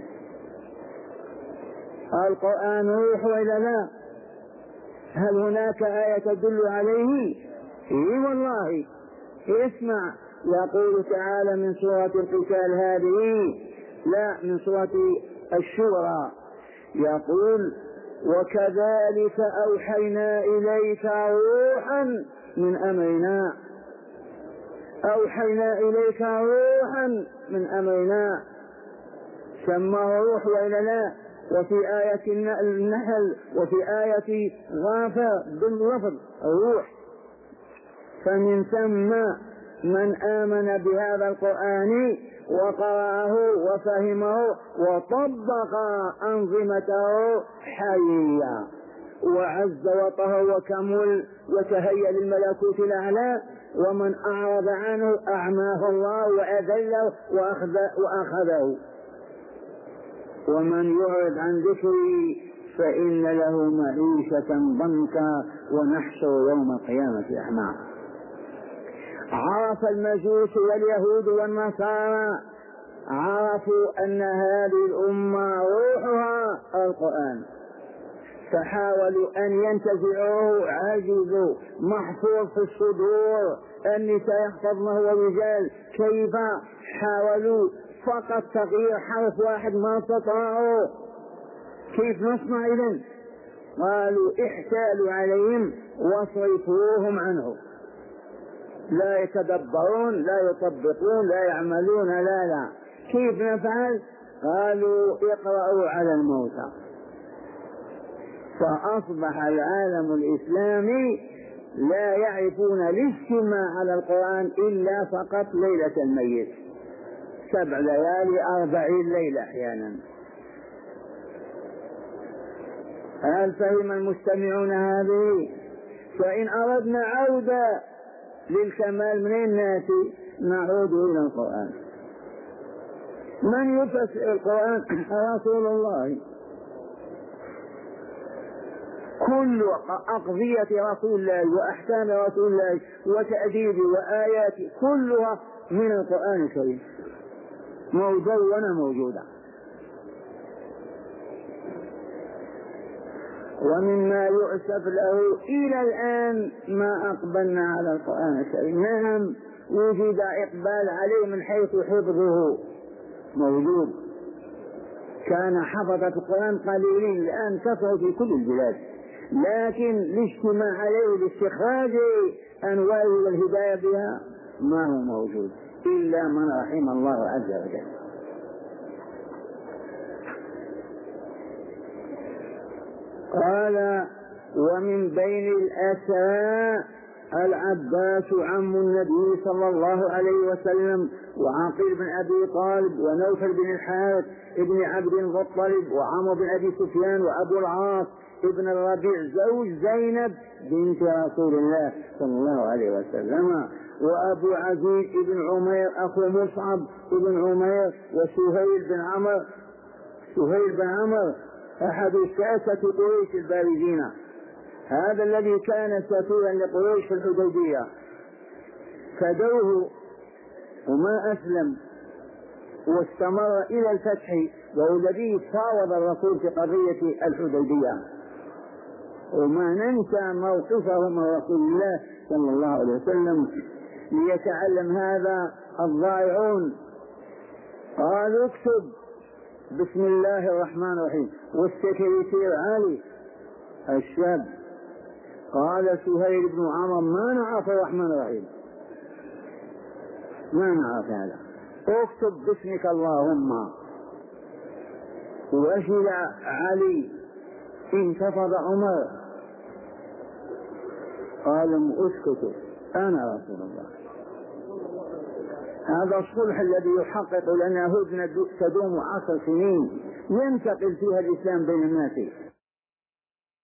القرآن روح وإلا لا؟ هل هناك آية تدل عليه؟ إيه والله. اسمع يقول تعالى من سورة القتال هذه، لا من سورة الشورى، يقول وكذلك أوحينا إليك روحا من أمرنا. أوحينا إليك روحا من أمرنا سماه روح وإلا لا؟ وفي آية النحل وفي آية غافر باللفظ الروح. فمن ثم من آمن بهذا القرآن وقرأه وفهمه وطبق أنظمته حيا وعز وطهر وكمل وتهيأ للملكوت الأعلى. ومن أعرض عنه أعماه الله وأذله وأخذه. ومن يعرض عن ذكري فإن له معيشة ضنكا ونحشر يوم القيامة أعمى. عرف المجوس واليهود والنصارى عرفوا أن هذه الأمة روحها القرآن فحاولوا أن ينتزعوه، عجزوا. محفوظ في الصدور النساء يحفظنه والرجال، كيف حاولوا فقط تغيير حرف واحد ما استطاعوا. كيف نصنع إذن؟ قالوا احتالوا عليهم واصرفوهم عنه. لا يتدبرون لا يطبقون لا يعملون لا. كيف نفعل؟ قالوا اقرأوا على الموتى. فأصبح العالم الإسلامي لا يعرفون الاجتماع على القرآن إلا فقط ليلة الميت، 7 ليالي 40 ليلة أحيانا. هل فهم المستمعون هذه؟ فإن أردنا عودة للكمال من الناس نعود إلى القرآن. من يفسر القرآن؟ رسول الله. كل أقضية رسول الله وأحكام رسول الله وتأديبه وآياته كلها من القرآن الكريم موجودة. ومما يؤسف له إلى الآن ما أقبلنا على القرآن الكريم. نعم وجد إقبال عليه من حيث حفظه موجود، كان حفظة القرآن قليلين الآن كثروا في كل البلاد، لكن الاجتماع عليه لاستخراج أنواع الهداية بها ما هو موجود إلا من رحم الله عز وجل. قال ومن بين الأسرى العباس عم النبي صلى الله عليه وسلم وعقيل بن أبي طالب ونوفل بن الحارث ابن عبد المطلب وعمرو بن أبي سفيان وأبو العاص ابن الربيع زوج زينب بنت رسول الله صلى الله عليه وسلم وأبو عزيز ابن عمير أخو مصعب ابن عمير وسهيل بن عمرو أحد الساسة قريش البارزين، هذا الذي كان سفيرا لقريش في الحديبية، فدوه وما أسلم واستمر إلى الفتح، وهو الذي فاوض الرسول في قضية الحديبية. وما ننسى موقفه من رسول الله صلى الله عليه وسلم ليتعلم هذا الضائعون. قالوا اكتب بسم الله الرحمن الرحيم، والسكرتير علي الشاب قال سهيل بن عمرو ما نعرف الرحمن الرحيم، ما نعرف هذا، اكتب باسمك اللهم. وأجل علي انتفض عمر قال اسكتوا أنا رسول الله. هذا الصلح الذي يحقق لنا هدنة تدوم 10 سنين ينتقل فيها الإسلام بين الناس